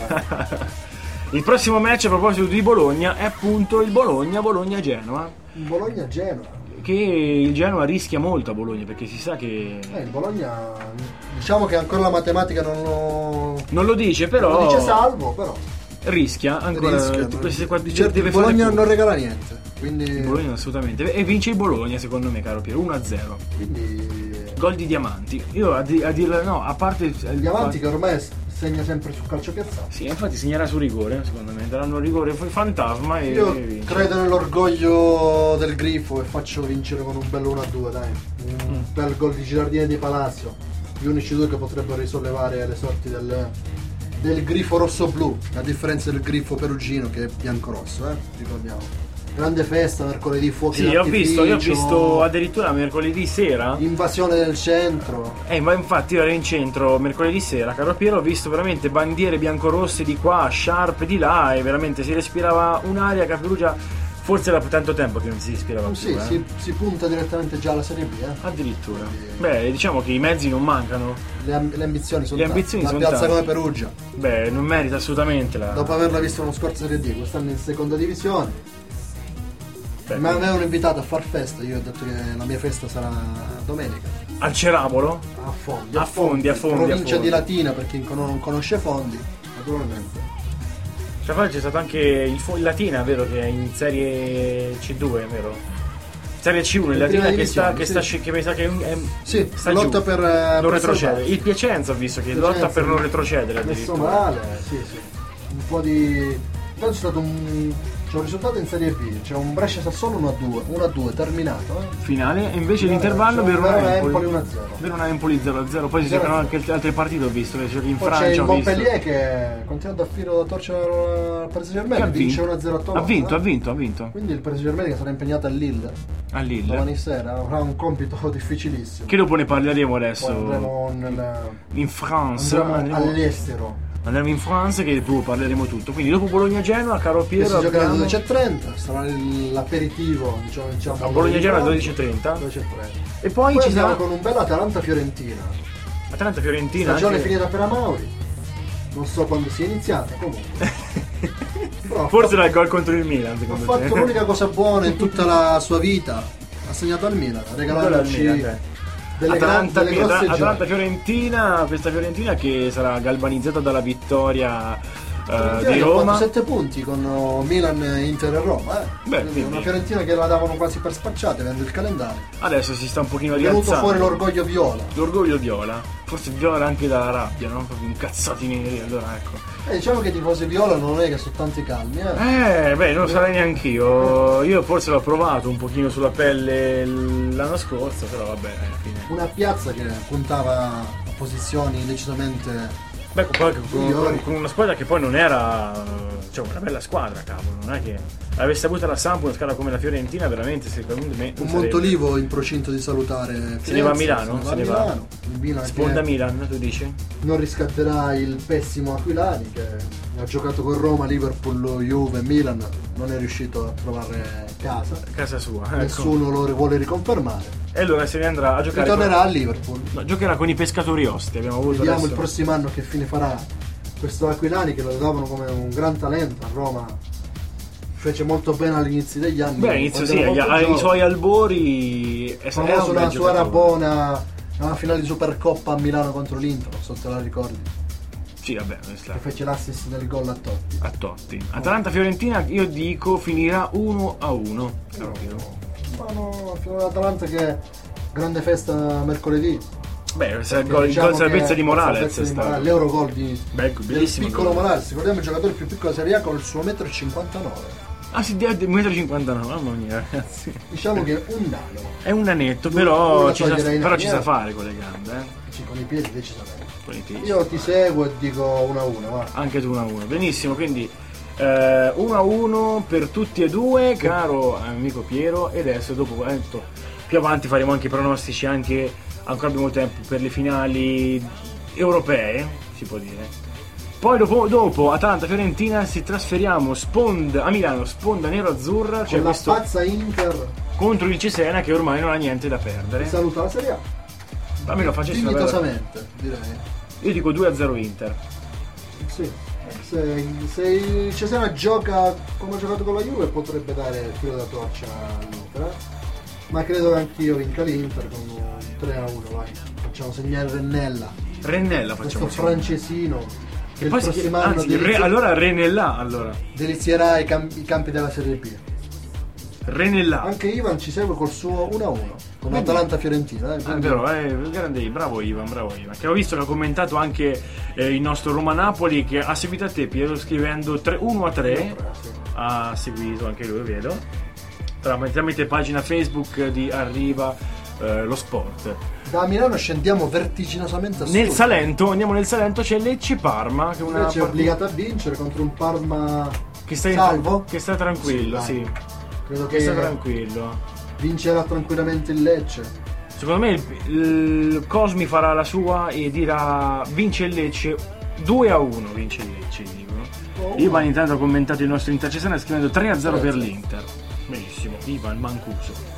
A: Il prossimo match, a proposito di Bologna, è appunto il Bologna-Genoa.
B: Bologna-Genoa.
A: Che il Genoa rischia molto a Bologna, perché si sa che
B: il Bologna, diciamo che ancora la matematica non
A: lo dice, però
B: non lo dice salvo, però
A: rischia ancora.
B: Certo, il Bologna non regala niente, quindi
A: il Bologna assolutamente, e vince il Bologna secondo me, caro Piero, 1-0.
B: Quindi
A: gol di Diamanti. Io a dirla, no, a parte
B: Diamanti che ormai segna sempre sul calcio piazzato.
A: Sì, infatti segnerà su rigore, secondo me daranno rigore fantasma e
B: io
A: vince.
B: Credo nell'orgoglio del Grifo e faccio vincere con un bello 1-2, dai, un bel gol di Girardini e di Palacio, gli unici due che potrebbero risollevare le sorti del Grifo rosso-blu, a differenza del Grifo perugino che è bianco-rosso, ricordiamo. Grande festa mercoledì, fuochi d'artificio.
A: Io ho visto addirittura mercoledì sera
B: invasione del centro.
A: Ma infatti io ero in centro mercoledì sera, caro Piero, ho visto veramente bandiere biancorosse di qua, sciarpe di là, e veramente si respirava un'aria che a Perugia forse era tanto tempo che non si respirava più.
B: Sì, si punta direttamente già alla Serie B.
A: Addirittura. Beh, diciamo che i mezzi non mancano.
B: Le ambizioni sono
A: tante.
B: Una piazza come Perugia.
A: Beh, non merita assolutamente
B: dopo averla vista l'anno scorso Serie D, quest'anno in seconda divisione.
A: Beh,
B: mi avevano invitato a far festa, io ho detto che la mia festa sarà domenica.
A: Al Cerabolo?
B: A Fondi. Provincia di Latina, per chi non conosce Fondi, naturalmente.
A: Cioè, poi c'è stato anche il Latina, vero, che è in Serie C2, vero? Serie C1, il Latina che mi sa che
B: sta lotta per
A: non retrocedere. Il Piacenza ho visto che lotta per non retrocedere.
B: Messo male, sì. Un po' di... C'è stato c'è un risultato in Serie B, c'è un Brescia-Sassuolo 1-2 terminato.
A: Finale, e invece l'intervallo
B: Verona-Empoli 1-0.
A: Verona-Empoli 0-0, poi si giocano anche altre partite, ho visto, in
B: poi
A: Francia
B: c'è il
A: ho visto.
B: Montpellier che continua a dar filo da torcere al Paris Saint-Germain, vince 1-0 a Toulon.
A: Ha vinto.
B: Quindi il Paris Saint-Germain che sarà impegnato a Lille domani sera avrà un compito difficilissimo.
A: Che dopo ne parleremo adesso.
B: Andremo
A: in France,
B: all'estero.
A: Andiamo in France, che dopo parleremo tutto. Quindi dopo Bologna-Genoa, caro Piero,
B: si giocherà alle 12:30, sarà l'aperitivo, diciamo
A: a Bologna-Genoa alle 12:30. E poi ci sarà
B: con un bel Atalanta-Fiorentina.
A: Atalanta-Fiorentina.
B: Stagione finita per Amauri. Non so quando sia iniziata, comunque.
A: Forse dal gol contro il Milan, secondo
B: me. Ha fatto l'unica cosa buona in tutta la sua vita. Ha segnato al Milan, regalandoci Atalanta-Fiorentina,
A: questa Fiorentina che sarà galvanizzata dalla vittoria
B: di Roma. 7 punti con Milan, Inter e Roma.
A: Beh,
B: una Fiorentina che la davano quasi per spacciata vedendo il calendario.
A: Adesso si sta un pochino
B: è
A: rialzando.
B: venuto fuori l'orgoglio viola.
A: L'orgoglio viola. Forse viola anche dalla rabbia, no? Proprio incazzati neri, allora ecco.
B: Diciamo che i tifosi viola non è che sono tanti calmi,
A: beh, non lo sarei neanch'io. Io forse l'ho provato un pochino sulla pelle l'anno scorso, però vabbè, alla fine.
B: Una piazza che puntava a posizioni decisamente.
A: Beh, con una squadra che poi non era, cioè, una bella squadra, cavolo, non è che avesse avuto la Samp una squadra come la Fiorentina, veramente secondo me
B: un Montolivo in procinto di salutare.
A: Se ne va a Milano? Se ne va.
B: Il Milan
A: sponda Milan, tu dici?
B: Non riscatterà il pessimo Aquilani che ha giocato con Roma, Liverpool, Juve, Milan, non è riuscito a trovare casa
A: sua,
B: nessuno lo vuole riconfermare.
A: E allora se ne andrà a giocare.
B: Ritornerà a Liverpool.
A: No, giocherà con i pescatori osti. Abbiamo avuto
B: Vediamo
A: adesso.
B: Il prossimo anno che fine farà questo Aquilani, che lo davano come un gran talento a Roma. Fece molto bene all'inizio degli anni.
A: Beh, inizio sì, ai suoi albori è
B: famoso una sua Rabona alla finale di Supercoppa a Milano contro l'Inter, non so se te la ricordi.
A: Sì, vabbè,
B: che fece l'assist del gol a Totti.
A: Atalanta-Fiorentina io dico finirà 1-1.
B: No, l'Atalanta che grande festa mercoledì.
A: Beh, il gol salvezza di Morales è stato
B: l'Eurogol di
A: del
B: piccolo Morales. Ricordiamo il giocatore più piccolo della Serie A con il suo 1,59 m.
A: Ah sì, 1,59 m, mamma mia, ragazzi.
B: Diciamo che è un nano.
A: È un nanetto, però ci sa fare con le gambe,
B: Sì, con i piedi decisamente.
A: Con i piedi.
B: Io ti seguo e dico 1-1, va.
A: Anche tu 1-1. Benissimo, quindi 1-1 per tutti e due, caro amico Piero, e adesso dopo più avanti faremo anche i pronostici, anche ancora abbiamo tempo per le finali europee, si può dire. Poi dopo Atalanta-Fiorentina si trasferiamo a Milano, sponda nero-azzurra,
B: cioè la pazza Inter
A: contro il Cesena che ormai non ha niente da perdere.
B: Saluta la Serie A.
A: A me lo facessi
B: dignitosamente, direi.
A: Io dico 2-0 Inter.
B: Sì. Se il Cesena gioca come ha giocato con la Juve potrebbe dare il filo da torcia all'Inter, ma credo che anch'io vinca l'Inter con un 3-1, vai. Facciamo segnare Rennella
A: facciamo
B: questo francesino che il
A: poi
B: prossimo anno
A: allora Renella
B: delizierà i campi della Serie B.
A: Renella.
B: Anche Ivan ci segue col suo 1-1 con Atalanta-Fiorentina.
A: Vero, grande, bravo Ivan. Che ho visto che ha commentato anche il nostro Roma-Napoli, che ha seguito a te, Piero, scrivendo 1-3.
B: Sì.
A: Ha seguito anche lui, vedo. Tramite pagina Facebook di Arriva lo Sport.
B: Da Milano scendiamo vertiginosamente a sud.
A: Andiamo nel Salento, c'è Lecce-Parma, che
B: è obbligata a vincere contro un Parma
A: che sta
B: salvo.
A: Che sta tranquillo, sì.
B: Credo che
A: sta tranquillo.
B: Vincerà tranquillamente il Lecce.
A: Secondo me il Cosmi farà la sua e dirà vince il Lecce 2-1, vince il Lecce, dicono. Ivan intanto ha commentato il nostro intercessione scrivendo 3-0 per l'Inter. Benissimo, Ivan Mancuso.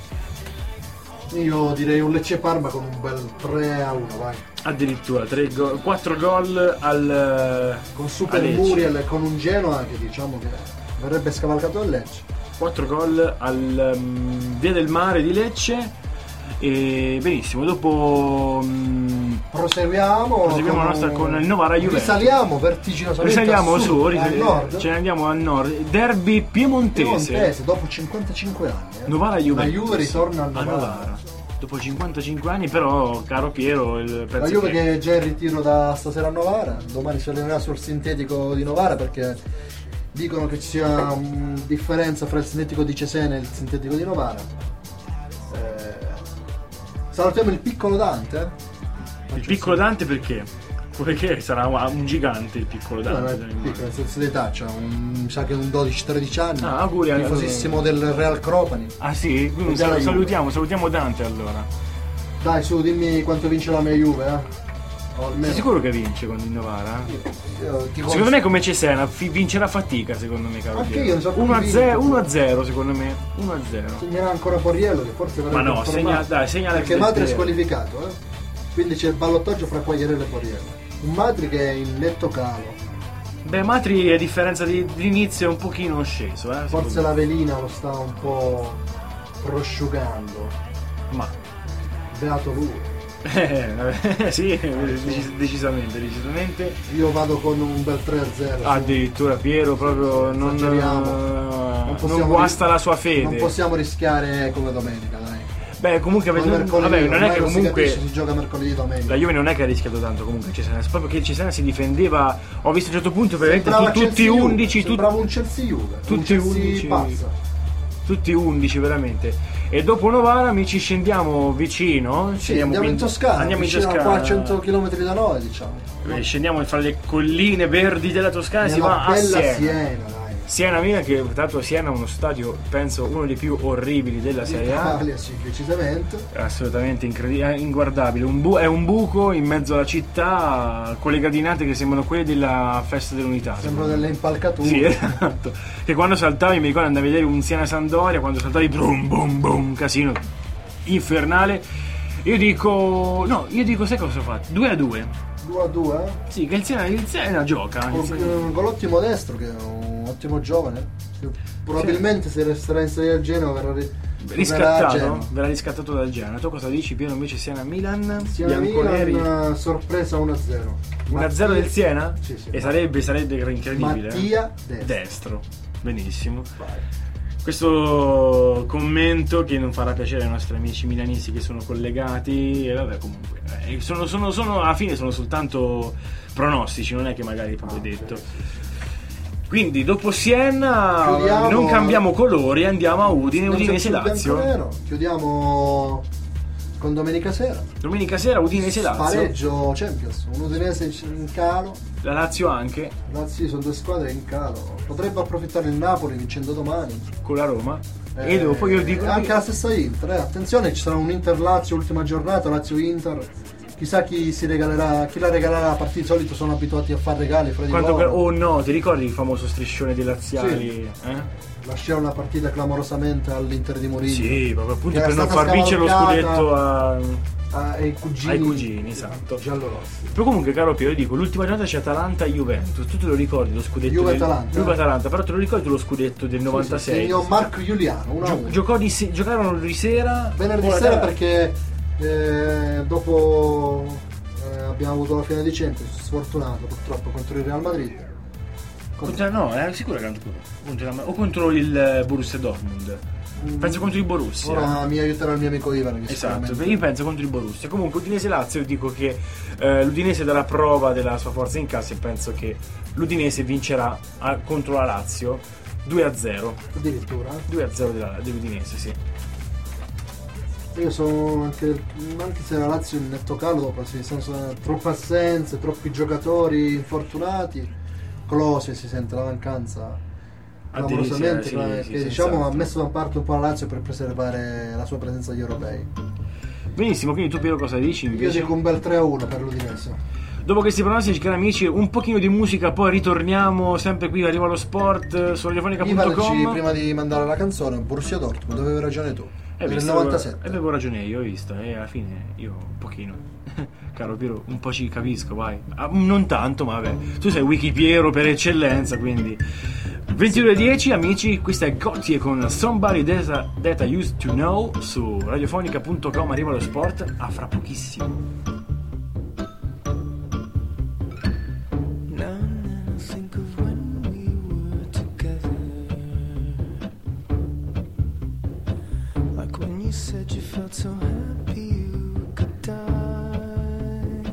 B: Io direi un Lecce-Parma con un bel 3-1, vai.
A: Addirittura 4 gol
B: con Super Muriel e con un Genoa che diciamo che verrebbe scavalcato dal Lecce.
A: 4 gol al Via del Mare di Lecce. E benissimo, dopo
B: proseguiamo
A: la nostra con il Novara Juventus.
B: Risaliamo vertiginosamente al nord.
A: Ce ne andiamo al nord. Derby piemontese
B: dopo 55 anni.
A: Novara Juventus.
B: La Juve ritorna al Novara.
A: Dopo 55 anni, però, caro Piero,
B: la Juve che è già in ritiro da stasera a Novara. Domani si allenerà sul sintetico di Novara, perché dicono che ci sia una differenza fra il sintetico di Cesena e il sintetico di Novara. Salutiamo il piccolo Dante.
A: Il piccolo Dante perché? Perché sarà un gigante il piccolo Dante.
B: No, piccolo, nel senso di età, mi sa che è un 12-13 anni.
A: Auguri,
B: tifosissimo del Real Cropani.
A: Ah sì? Quindi salutiamo Dante allora.
B: Dai, su, dimmi quanto vince la mia Juve,
A: Sei sicuro che vince con il Novara? Secondo me come Cesena vincerà fatica, secondo me, caro.
B: Anche io ne so
A: 1-0 secondo me. 1-0.
B: Segnerà ancora Porriello, che forse
A: ma no, segna
B: perché Matri è squalificato, quindi c'è il ballottaggio fra Quagliarella e Porriello. Un Matri che è in netto calo.
A: Beh, Matri a differenza di inizio è un pochino sceso,
B: forse la velina lo sta un po' prosciugando.
A: Ma
B: beato lui.
A: Sì, decisamente.
B: Io vado con un bel 3-0.
A: Addirittura Piero proprio non guasta la sua fede.
B: Non possiamo rischiare come domenica, dai.
A: Beh, comunque non è che comunque
B: si gioca mercoledì domenica.
A: la Juve non è che ha rischiato tanto comunque Cesena, proprio che il Cesena si difendeva. Ho visto a un certo punto tutti 11,
B: sembrava un Chelsea Juve,
A: tutti 11
B: pazza.
A: Tutti 11 veramente. E dopo Novara amici scendiamo vicino,
B: andiamo in Toscana,
A: andiamo in Toscana,
B: 400 km da noi, diciamo.
A: Scendiamo fra le colline verdi della Toscana, si va a Siena.
B: Dai.
A: Siena Milan, che tra l'altro Siena è uno stadio penso uno dei più orribili della Serie A.
B: Sì, decisamente.
A: Assolutamente incredibile, inguardabile. È un buco in mezzo alla città, con le gradinate che sembrano quelle della festa dell'unità.
B: Sembrano delle impalcature.
A: Sì, esatto. Che quando saltavi, mi ricordo, andavi a vedere un Siena Sampdoria, quando saltavi boom boom boom, casino infernale. Io dico sai cosa ho fatto? 2-2.
B: 2-2?
A: Sì, che il Siena gioca.
B: Con l'ottimo destro, che è un ottimo giovane. Probabilmente se resterà in Serie A Genoa
A: verrà riscattato dal Genoa. Tu cosa dici, Piero? Invece Siena-Milan?
B: Siena-Milan, sorpresa 1-0.
A: 1-0 del Siena?
B: Sì.
A: E sarebbe incredibile.
B: Mattia
A: Destro. Benissimo.
B: Vai.
A: Questo commento che non farà piacere ai nostri amici milanisti che sono collegati, e vabbè, comunque sono alla fine sono soltanto pronostici, non è che magari proprio detto. Quindi dopo Siena non cambiamo colori, andiamo a Udinese Lazio.
B: Chiudiamo con domenica sera
A: Udinese Lazio,
B: pareggio Champions, un Udinese in calo,
A: la Lazio anche.
B: Lazio sono due squadre in calo, potrebbe approfittare il Napoli vincendo domani
A: con la Roma. E dopo io dico
B: anche la stessa Inter, attenzione, ci sarà un Inter Lazio ultima giornata, Lazio Inter. Chissà chi la regalerà la partita. Di solito sono abituati a fare regali fra di loro.
A: Oh no, ti ricordi il famoso striscione dei laziali?
B: Sì. Lasciarono la partita clamorosamente all'Inter di Mourinho.
A: Sì, proprio appunto per non far vincere lo scudetto ai cugini, esatto.
B: Giallorossi.
A: Però comunque, caro Piero, io dico, l'ultima giornata c'è Atalanta-Juventus. Tu te lo ricordi lo scudetto Juve-Atalanta, però te lo ricordi lo scudetto del 96?
B: Segnò Marco Giuliano.
A: Giocarono di sera.
B: Venerdì sera perché dopo abbiamo avuto la finale di Champions, sfortunato purtroppo contro il Real Madrid.
A: Sicuro che o contro il Borussia Dortmund. Penso contro il Borussia.
B: Ora mi aiuterà il mio amico Ivan.
A: Esatto, io penso contro il Borussia. Comunque Udinese Lazio, io dico che l'Udinese darà prova della sua forza in casa e penso che l'Udinese vincerà contro la Lazio 2-0.
B: Addirittura
A: 2-0 dell'Udinese, sì.
B: Io sono anche se la Lazio in netto calo dopo troppe assenze, troppi giocatori infortunati. Klose si sente la mancanza clamorosamente, che diciamo ha messo da parte un po' la Lazio per preservare la sua presenza agli europei.
A: Benissimo, quindi tu Piero cosa dici invece?
B: Io dico un bel 3-1 per l'Udinese.
A: Dopo questi pronostici, cari amici, un pochino di musica, poi ritorniamo sempre qui, arriva lo sport su radiofonica.com.
B: Prima di mandare la canzone, Borussia Dortmund, avevi ragione tu. Nel 97.
A: Avevo ragione io, ho visto, e alla fine io un pochino. Caro Piero, un po' ci capisco, vai. Non tanto, ma vabbè. Tu sei Wikipiero per eccellenza, quindi 22:10, amici, questa è Gotye con Somebody That I Used to Know su radiofonica.com. Arriva lo sport, a fra pochissimo.
C: Said you felt so happy you could die.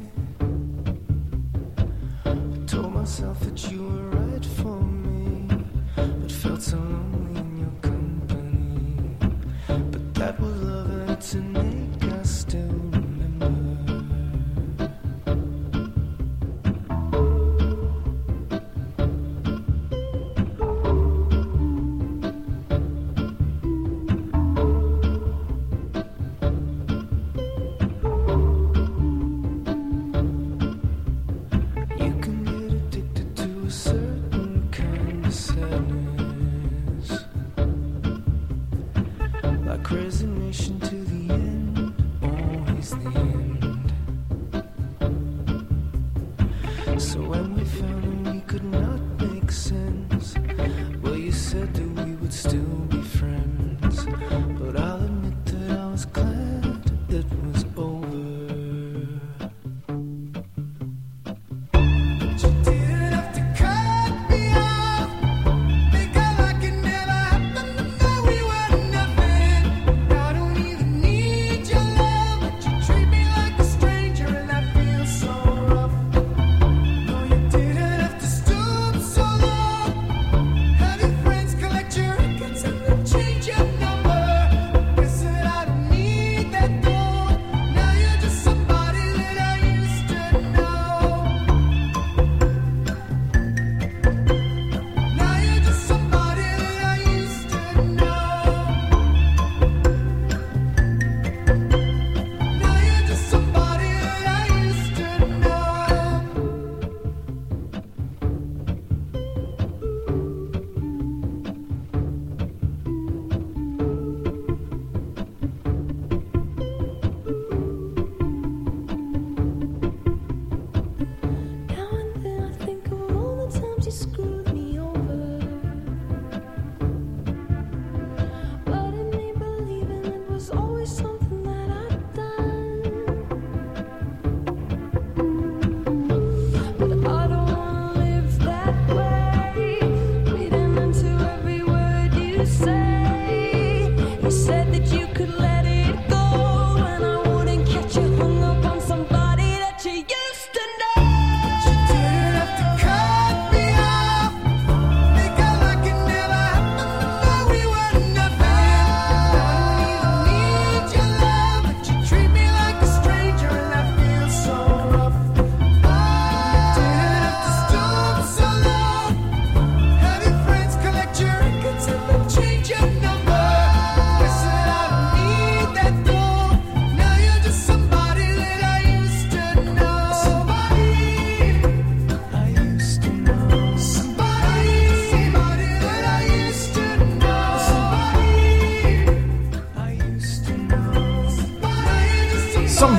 C: I told myself that you were right for me, but felt so lonely in your company. But that was love and it's an ache I still remember. Resignation to the end, always the end. So when we found him, we could not make sense. Well, you said that we would still be friends, but I'll admit that I was glad it was over.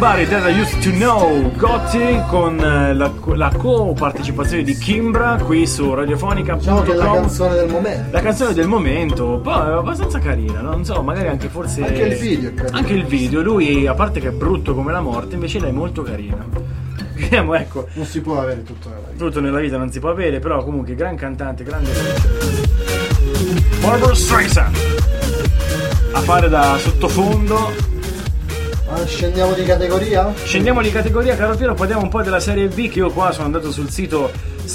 A: Somebody That I Used to Know, Gotti, con la co-partecipazione di Kimbra qui su radiofonica.com.
B: Diciamo che è la canzone del momento.
A: La canzone del momento, poi è abbastanza carina, no? Non so, magari anche forse.
B: Anche il video è carino.
A: Anche il video, lui, a parte che è brutto come la morte, invece lei è molto carina. Vediamo, ecco.
B: Non si può avere tutto nella vita.
A: Tutto nella vita non si può avere, però comunque gran cantante, grande. Barbra Streisand a fare da sottofondo.
B: Scendiamo di categoria?
A: Scendiamo di categoria, caro Piero, parliamo un po' della Serie B, che io qua sono andato sul sito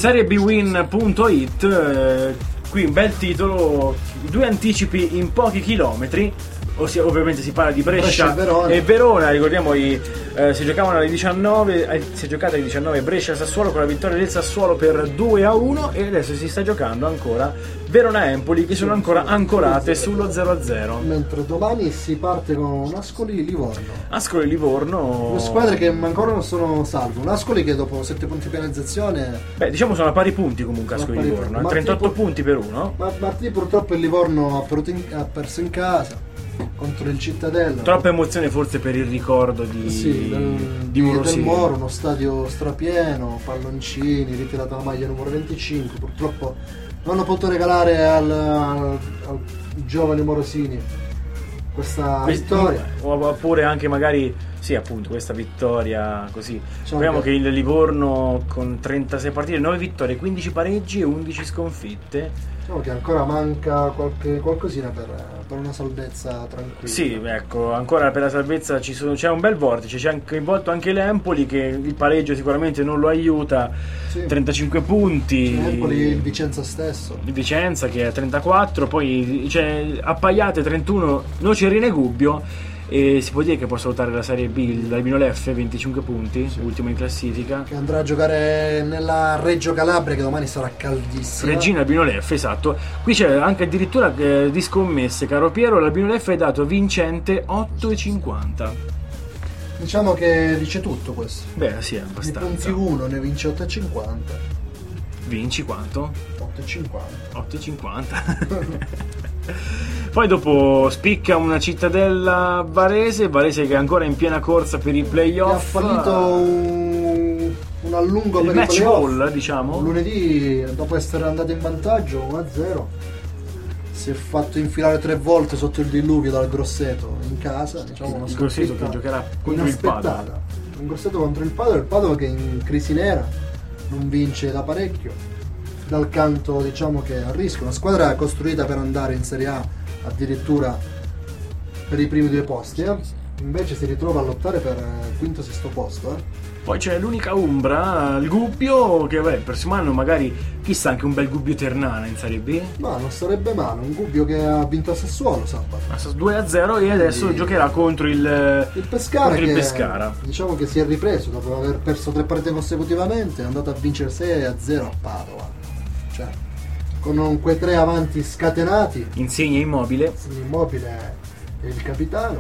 A: seriebwin.it, qui un bel titolo, 2 anticipi in pochi chilometri, ossia ovviamente si parla di Brescia e Verona, ricordiamo si giocavano alle 19, si è giocata alle 19 Brescia-Sassuolo con la vittoria del Sassuolo per 2-1 e adesso si sta giocando ancora Verona-Empoli che sono ancora ancorate sullo 0-0.
B: Mentre domani si parte con Ascoli-Livorno.
A: Ascoli-Livorno.
B: Due squadre che ancora non sono salve. Un Ascoli che dopo 7 punti di penalizzazione.
A: Beh, diciamo sono a pari punti comunque Ascoli-Livorno, 38 punti per uno.
B: Ma martedì purtroppo il Livorno ha perso in casa contro il Cittadella.
A: Troppa emozione forse per il ricordo di Morosini.
B: Del Moro, uno stadio strapieno, palloncini, ritirata la maglia numero 25. Purtroppo non hanno potuto regalare al giovane Morosini questa vittoria.
A: Oppure anche magari, sì appunto, questa vittoria così. Sappiamo che il Livorno con 36 partite, 9 vittorie, 15 pareggi e 11 sconfitte.
B: Diciamo che ancora manca qualcosina per una salvezza tranquilla.
A: Sì, ecco, ancora per la salvezza c'è un bel vortice, c'è anche involto anche l'Empoli che il pareggio sicuramente non lo aiuta, sì. 35 punti.
B: L'Empoli e il Vicenza stesso.
A: Il Vicenza che è a 34, poi c'è Appaiate 31, Nocerine Gubbio. E si può dire che può salutare la Serie B l'Albino Leffe, 25 punti, sì. Ultimo in classifica.
B: Che andrà a giocare nella Reggio Calabria che domani sarà caldissima.
A: Regina Albino Leffe, esatto. Qui c'è anche addirittura di scommesse, caro Piero, l'Albino Leffe è dato vincente 8,50.
B: Diciamo che dice tutto questo.
A: Beh, sì, abbastanza.
B: Nei punti 1 ne vince 8,50.
A: Vinci quanto?
B: 8,50.
A: 8,50. Poi dopo spicca una Cittadella Varese che è ancora in piena corsa per i playoff.
B: Ha fallito un allungo
A: il
B: per
A: match
B: i playoff.
A: ball, diciamo.
B: Lunedì, dopo essere andato in vantaggio 1-0, si è fatto infilare 3 volte sotto il diluvio dal Grosseto in casa. Diciamo
A: il Grosseto che giocherà contro il Padova.
B: Un Grosseto contro il Padova che è in crisi nera, non vince da parecchio. Dal canto diciamo che è a rischio, una squadra costruita per andare in Serie A addirittura per i primi 2 posti, invece si ritrova a lottare per il quinto e sesto posto.
A: Poi c'è l'unica Umbra, il Gubbio, che il prossimo anno magari chissà anche un bel Gubbio Ternana in Serie B.
B: Ma non sarebbe male, un Gubbio che ha vinto a Sassuolo sabato
A: 2-0 e adesso giocherà contro il
B: Pescara,
A: contro il Pescara.
B: Diciamo che si è ripreso dopo aver perso 3 partite consecutivamente, è andato a vincere 6-0 a Padova, cioè con quei 3 avanti scatenati.
A: Insigne Immobile
B: è il capitano.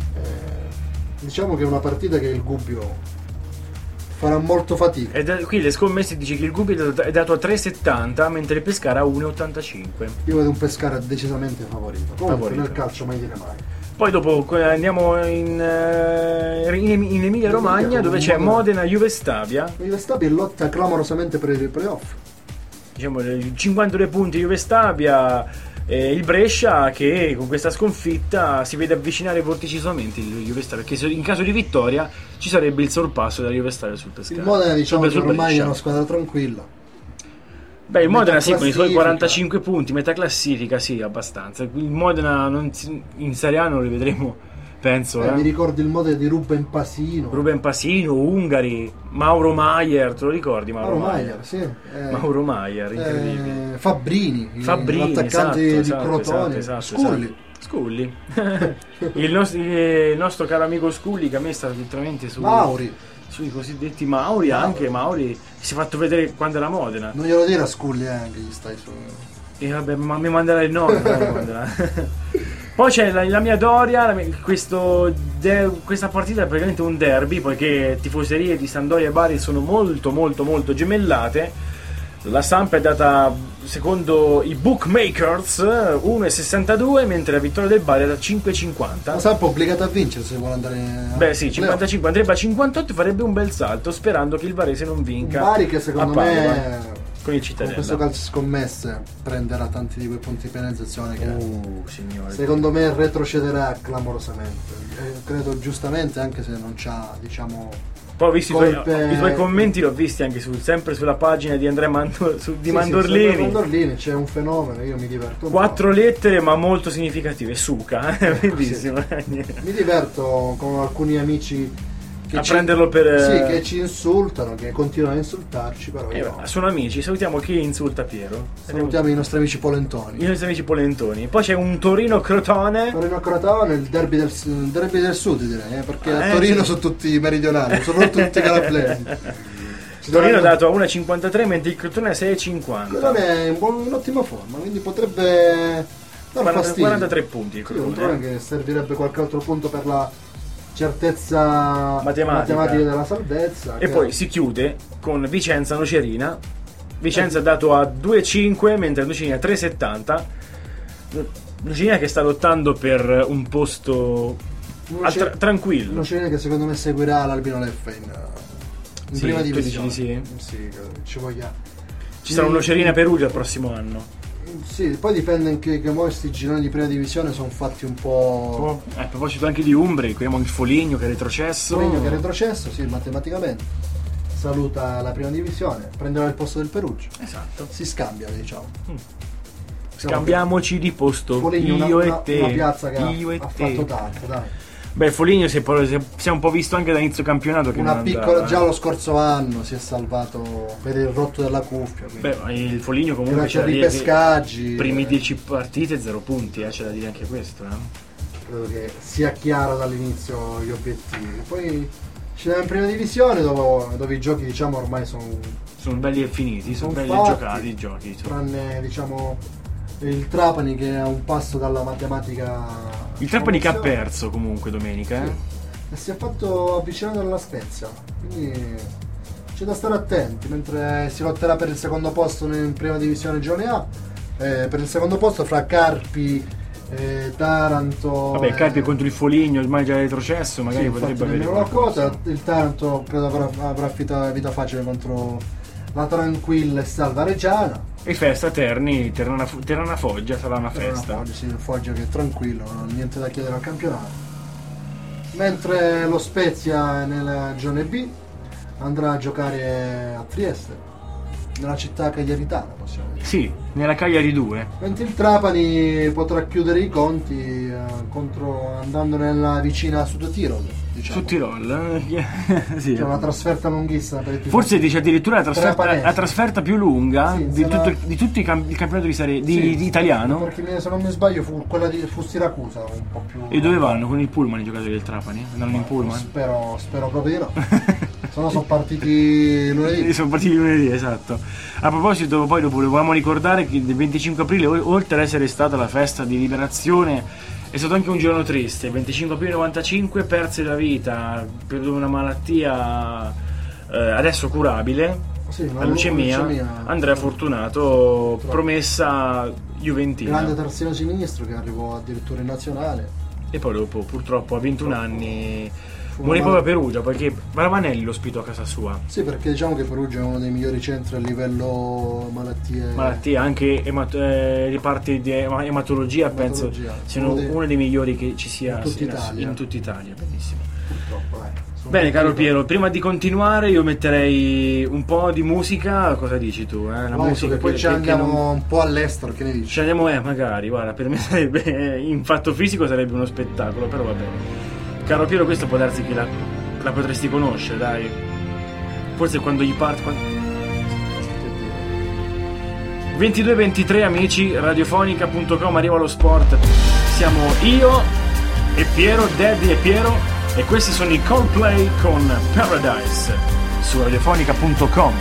B: Diciamo che è una partita che il Gubbio farà molto fatica.
A: E qui le scommesse dice che il Gubbio è dato a 3,70 mentre il Pescara a 1,85.
B: Io vedo un Pescara decisamente favorito. Comunque nel calcio mai dire mai.
A: Poi dopo andiamo in Emilia Romagna dove c'è Modena Juve Stabia.
B: Juve Stabia lotta clamorosamente per i playoff.
A: Diciamo 52 punti Juve Stabia, il Brescia che con questa sconfitta si vede avvicinare vorticisamente il Juve Stabia, perché in caso di vittoria ci sarebbe il sorpasso della Juve Stabia sul Pescara.
B: Il Modena diciamo che ormai è una squadra tranquilla.
A: Beh, il Modena sì, con i suoi 45 punti, metà classifica sì, abbastanza. Il Modena in Serie A non li vedremo, penso.
B: Mi ricordi il Modena di Ruben Pasino,
A: Ungari, Mauro Maier, te lo ricordi Mauro Maier?
B: Sì.
A: Mauro Maier, incredibile.
B: Fabbrini, l'attaccante di Crotone.
A: Esatto, Sculli. il nostro caro amico Sculli che a me sta letteralmente sui cosiddetti Mauri, anche Mauri si è fatto vedere quando era Modena.
B: Non glielo dire a Sculli che gli stai su.
A: E vabbè, ma mi manderà il nome. Poi c'è la mia Doria, questa partita è praticamente un derby, poiché tifoserie di Sampdoria e Bari sono molto molto molto gemellate. La stampa è data, secondo i bookmakers, 1,62, mentre la vittoria del Bari è da 5,50.
B: La Samp è obbligata a vincere se vuole andare
A: Beh sì, 55 andrebbe a 58 e farebbe un bel salto, sperando che il Varese non
B: un
A: vinca.
B: Bari che secondo
A: a Padova,
B: me
A: con il
B: con
A: Cittadella.
B: questo calcio scommesse prenderà tanti di quei punti di penalizzazione che
A: Signore.
B: secondo me retrocederà clamorosamente. Credo giustamente, anche se non c'ha, diciamo,
A: Poi ho visto
B: colpe-
A: i tuoi commenti, l'ho visti anche sempre sulla pagina di Andrea di Mandorlini.
B: Sì, Mandorlini c'è un fenomeno, io mi diverto un
A: 4 lettere ma molto significative, suca, bellissimo.
B: Mi diverto con alcuni amici che
A: A prenderlo per...
B: Sì, che ci insultano, che continuano a insultarci, però io
A: sono amici, salutiamo chi insulta Piero.
B: salutiamo i nostri amici polentoni.
A: I nostri amici polentoni. Poi c'è un Torino-Crotone.
B: Torino-Crotone, il derby del sud, direi, perché a
A: sì.
B: Torino sono tutti meridionali, sono tutti calabresi.
A: Torino è dato a 1,53 mentre il Crotone è 6,50.
B: Crotone è in ottima forma, quindi potrebbe dar fastidio.
A: 43 punti il
B: Sì, un
A: Crotone.
B: Crotone che servirebbe qualche altro punto per la certezza
A: Matematica
B: della salvezza.
A: E
B: che-
A: poi si chiude con Vicenza-Nocerina. Vicenza è dato a 2,5 mentre Nocerina 3,70. Nocerina che sta lottando per un posto tranquillo.
B: Nocerina che secondo me seguirà l'Albino Leffe in
A: Sì,
B: prima
A: tu dici
B: divisione.
A: di sì?
B: Sì, credo che ci voglia.
A: Ci sarà un Nocerina-Perugia il prossimo anno.
B: Sì, poi dipende anche che questi gironi di prima divisione sono fatti un po'.
A: A proposito anche di Umbri, qui abbiamo il Foligno che è retrocesso.
B: Foligno che è retrocesso, sì, matematicamente. Saluta la prima divisione, prenderà il posto del Perugia.
A: Esatto.
B: Si scambiano, diciamo.
A: Scambiamoci di posto.
B: Foligno
A: Io e te.
B: una piazza che
A: Io e
B: ha
A: te.
B: fatto tanto, dai.
A: Beh, Foligno si è un po' visto anche da inizio campionato che
B: Una
A: non
B: piccola,
A: andava,
B: già lo scorso anno si è salvato per il rotto della cuffia. quindi.
A: Beh, il Foligno comunque
B: C'è
A: c'è da dire che
B: ripescaggi.
A: primi 10 partite 0 punti, c'è da dire anche questo,
B: Credo che sia chiaro dall'inizio gli obiettivi. Poi ci andiamo in prima divisione dove i giochi, diciamo, ormai sono
A: belli e finiti, sono belli
B: fatti,
A: giocati i giochi.
B: tranne, diciamo, il Trapani che è a un passo dalla matematica.
A: Il Trapani che ha
B: promozione.
A: perso comunque domenica,
B: E si è fatto avvicinare alla Spezia, quindi c'è da stare attenti, mentre si lotterà per il secondo posto in prima divisione girone A, per il secondo posto fra Carpi, Taranto.
A: Vabbè, Carpi contro il Foligno, ormai già retrocesso, magari
B: sì,
A: potrebbe
B: infatti
A: avere
B: nemmeno la
A: qualcosa.
B: quota. Il Taranto credo avrà vita facile contro la tranquilla e salva Reggiana.
A: E festa Terni, Terna Foggia sarà una festa.
B: Foggia, sì, il Foggia che è tranquillo, non ha niente da chiedere al campionato. Mentre lo Spezia nella girone B andrà a giocare a Trieste, nella città cagliaritana, possiamo dire.
A: Sì, nella Cagliari 2.
B: Mentre il Trapani potrà chiudere i conti andando nella vicina Sud Tirol, diciamo.
A: Su Tirol, sì.
B: C'è una trasferta lunghissima per i tifosi.
A: Forse dice addirittura
B: Trapanese.
A: la trasferta più lunga
B: Sì,
A: di,
B: sarà-
A: di tutti il campionato di
B: Sì,
A: di italiano.
B: Perché se non mi sbaglio fu Siracusa un po' più.
A: E dove vanno? Con il pullman i giocatori del Trapani? Andranno in pullman?
B: Spero proprio di no. Se no sono partiti lunedì.
A: Sono partiti lunedì, esatto. A proposito, poi dopo volevamo ricordare che il 25 aprile, oltre ad essere stata la festa di liberazione, è stato anche un giorno triste. Il 25 aprile 95 perse la vita per una malattia adesso curabile,
B: Sì,
A: la leucemia, Andrea Fortunato, promessa juventina.
B: Grande terzino sinistro che arrivò addirittura in nazionale.
A: E poi dopo, purtroppo, a 21 anni
B: Fu
A: morì
B: una
A: proprio a Perugia, perché Ravanelli lo ospitò a casa sua.
B: Sì, perché diciamo che Perugia è uno dei migliori centri a livello malattie.
A: Malattie, anche riparti di ematologia, penso
B: Ematologia.
A: siano uno dei migliori che ci sia
B: in tutta Italia.
A: in tutta Italia. Benissimo.
B: Purtroppo,
A: Bene, caro Piero, prima di continuare io metterei un po' di musica. Cosa dici tu? La musica
B: poi ci
A: che
B: andiamo
A: non-
B: un po' all'estero, che ne dici?
A: Ci andiamo, magari, guarda, per me sarebbe in fatto fisico sarebbe uno spettacolo, però vabbè. Caro Piero, questo può darsi che la potresti conoscere, dai. Forse quando gli parte. 22-23 amici, radiofonica.com, arriva lo sport. Siamo io e Piero, Daddy e Piero, e questi sono i Coldplay con Paradise su radiofonica.com.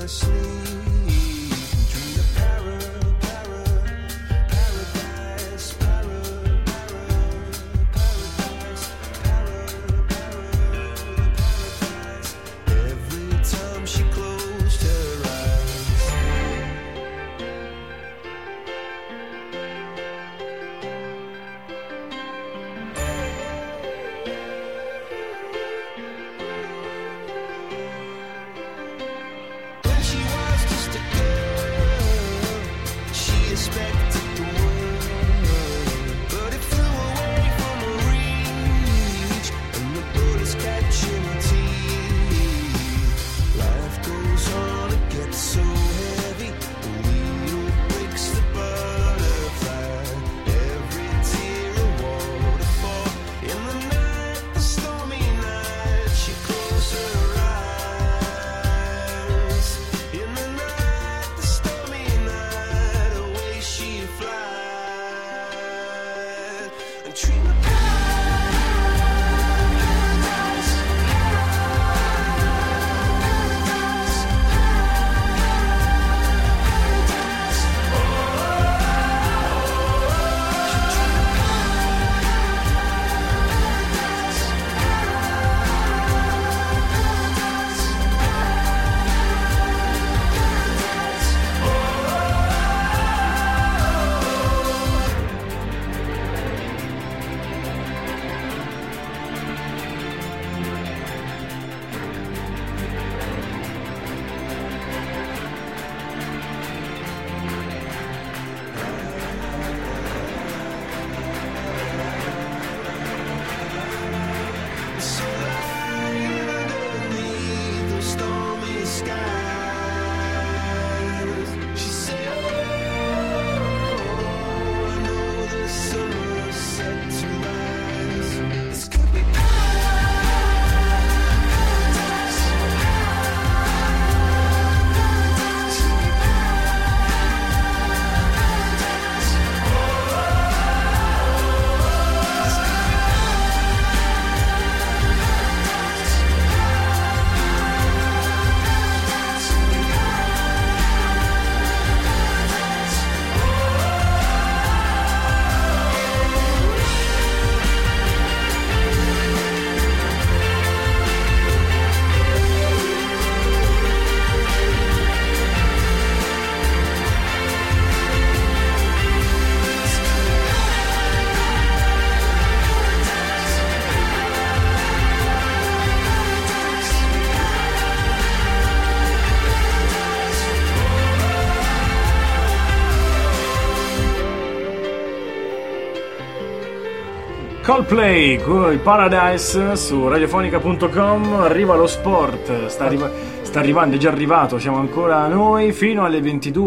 A: Coldplay con Paradise su radiofonica.com. Arriva lo sport, sta arrivando, è già arrivato, siamo ancora noi fino alle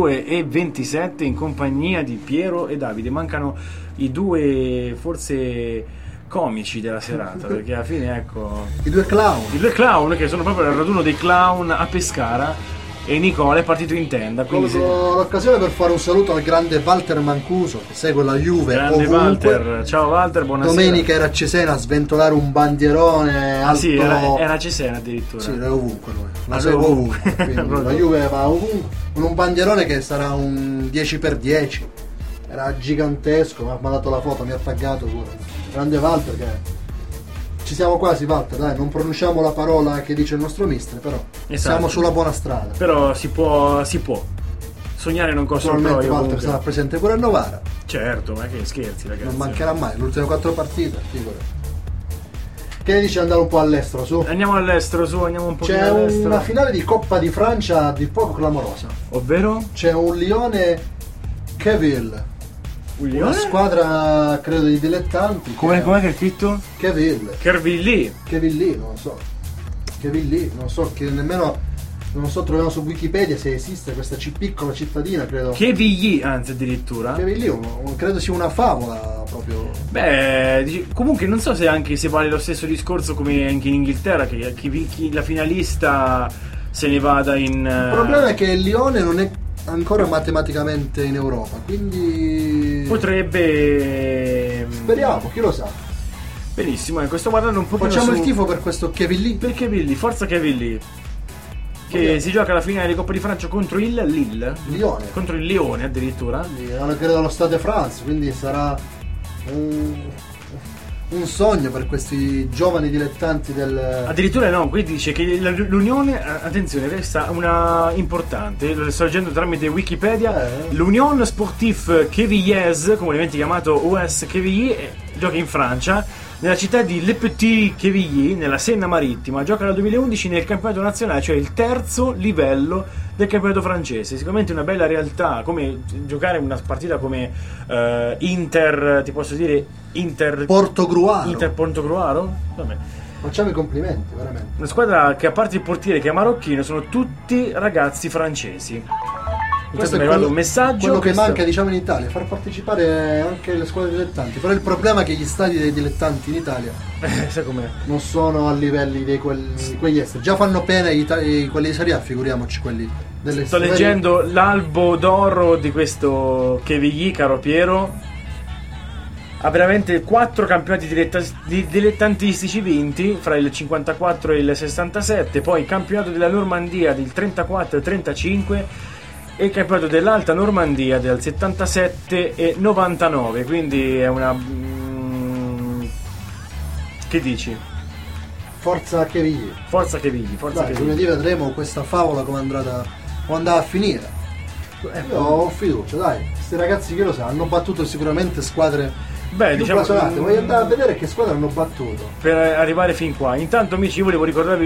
A: 22:27 in compagnia di Piero e Davide. Mancano i due forse comici della serata, perché alla fine ecco
B: i due clown
A: che sono proprio al raduno dei clown a Pescara, e Nicola è partito in tenda.
B: Colgo l'occasione per fare un saluto al grande Walter Mancuso che segue la Juve
A: grande
B: ovunque.
A: Walter, ciao Walter, buonasera.
B: Domenica era a Cesena a sventolare un bandierone alto.
A: Sì, era a Cesena addirittura.
B: Sì, era ovunque lui. La segue ovunque. Quindi la Juve va ovunque con un bandierone che sarà un 10x10. Era gigantesco, mi ha dato la foto, mi ha taggato pure. Grande Walter che ci siamo quasi, Walter, dai, non pronunciamo la parola che dice il nostro mister, però
A: esatto.
B: Siamo sulla buona strada.
A: Però si può. Sognare non costa un
B: Walter comunque sarà presente pure a Novara.
A: Certo, ma che scherzi, ragazzi.
B: Non mancherà mai, le ultime 4 partite, figurati. Che ne dici andare un po' all'estero, su?
A: Andiamo all'estero, su, andiamo un po'
B: C'è
A: all'estero.
B: una finale di Coppa di Francia a dir poco clamorosa.
A: Ovvero?
B: C'è un Lione Queville. Una squadra credo di dilettanti.
A: Com'è che è scritto?
B: Queville, non so che nemmeno non so, troviamo su Wikipedia se esiste questa piccola cittadina, credo.
A: Quevilly, anzi addirittura.
B: Quevilly, credo sia una favola proprio.
A: Beh, comunque non so se anche se vale lo stesso discorso come anche in Inghilterra, che chi la finalista se ne vada in.
B: Il problema è che il Lione non è ancora matematicamente in Europa, quindi
A: potrebbe.
B: Speriamo, chi lo sa.
A: Benissimo, sto guardando un po'.
B: Facciamo il tifo per questo Quevilly.
A: Per Quevilly, forza Quevilly. che si gioca la finale di Coppa di Francia contro il Lille.
B: Lione.
A: Contro il Lione addirittura.
B: Credo allo Stade France, quindi sarà un sogno per questi giovani dilettanti del...
A: Addirittura no, qui dice che l'Unione, attenzione, resta una importante, lo sto leggendo tramite Wikipedia, l'Union Sportif Quevilliers, comunemente chiamato US Quevilly, gioca in Francia, nella città di Le Petit Quevilly, nella Senna Marittima, gioca dal 2011 nel campionato nazionale, cioè il terzo livello del campionato francese. Sicuramente una bella realtà, come giocare una partita come Inter, ti posso dire Inter Portogruaro? Vabbè.
B: Facciamo i complimenti, veramente.
A: Una squadra che, a parte il portiere che è marocchino, sono tutti ragazzi francesi.
B: Questo è
A: mi è arrivato un messaggio.
B: Quello che manca, diciamo, in Italia, far partecipare anche le squadre dilettanti. Però il problema è che gli stadi dei dilettanti in Italia
A: sai com'è?
B: non sono a livelli di quegli esteri. Già fanno pena quelli di Serie A, figuriamoci quelli delle
A: Sto leggendo l'albo d'oro di questo Quevilly, caro Piero. Ha veramente 4 campionati dilettantistici vinti fra il 54 e il 67, poi il campionato della Normandia del 34 e 35 e il campionato dell'Alta Normandia del 77 e 99, quindi è una... che dici?
B: Forza Quevilly.
A: Forza Quevilly, forza Quevilly.
B: Lunedì vedremo questa favola come andrà a finire. Io ho fiducia, dai. Questi ragazzi, che lo sa, hanno battuto sicuramente squadre più
A: diciamo,
B: blasonate. Voglio andare a vedere che squadre hanno battuto
A: per arrivare fin qua. Intanto, amici, volevo ricordarvi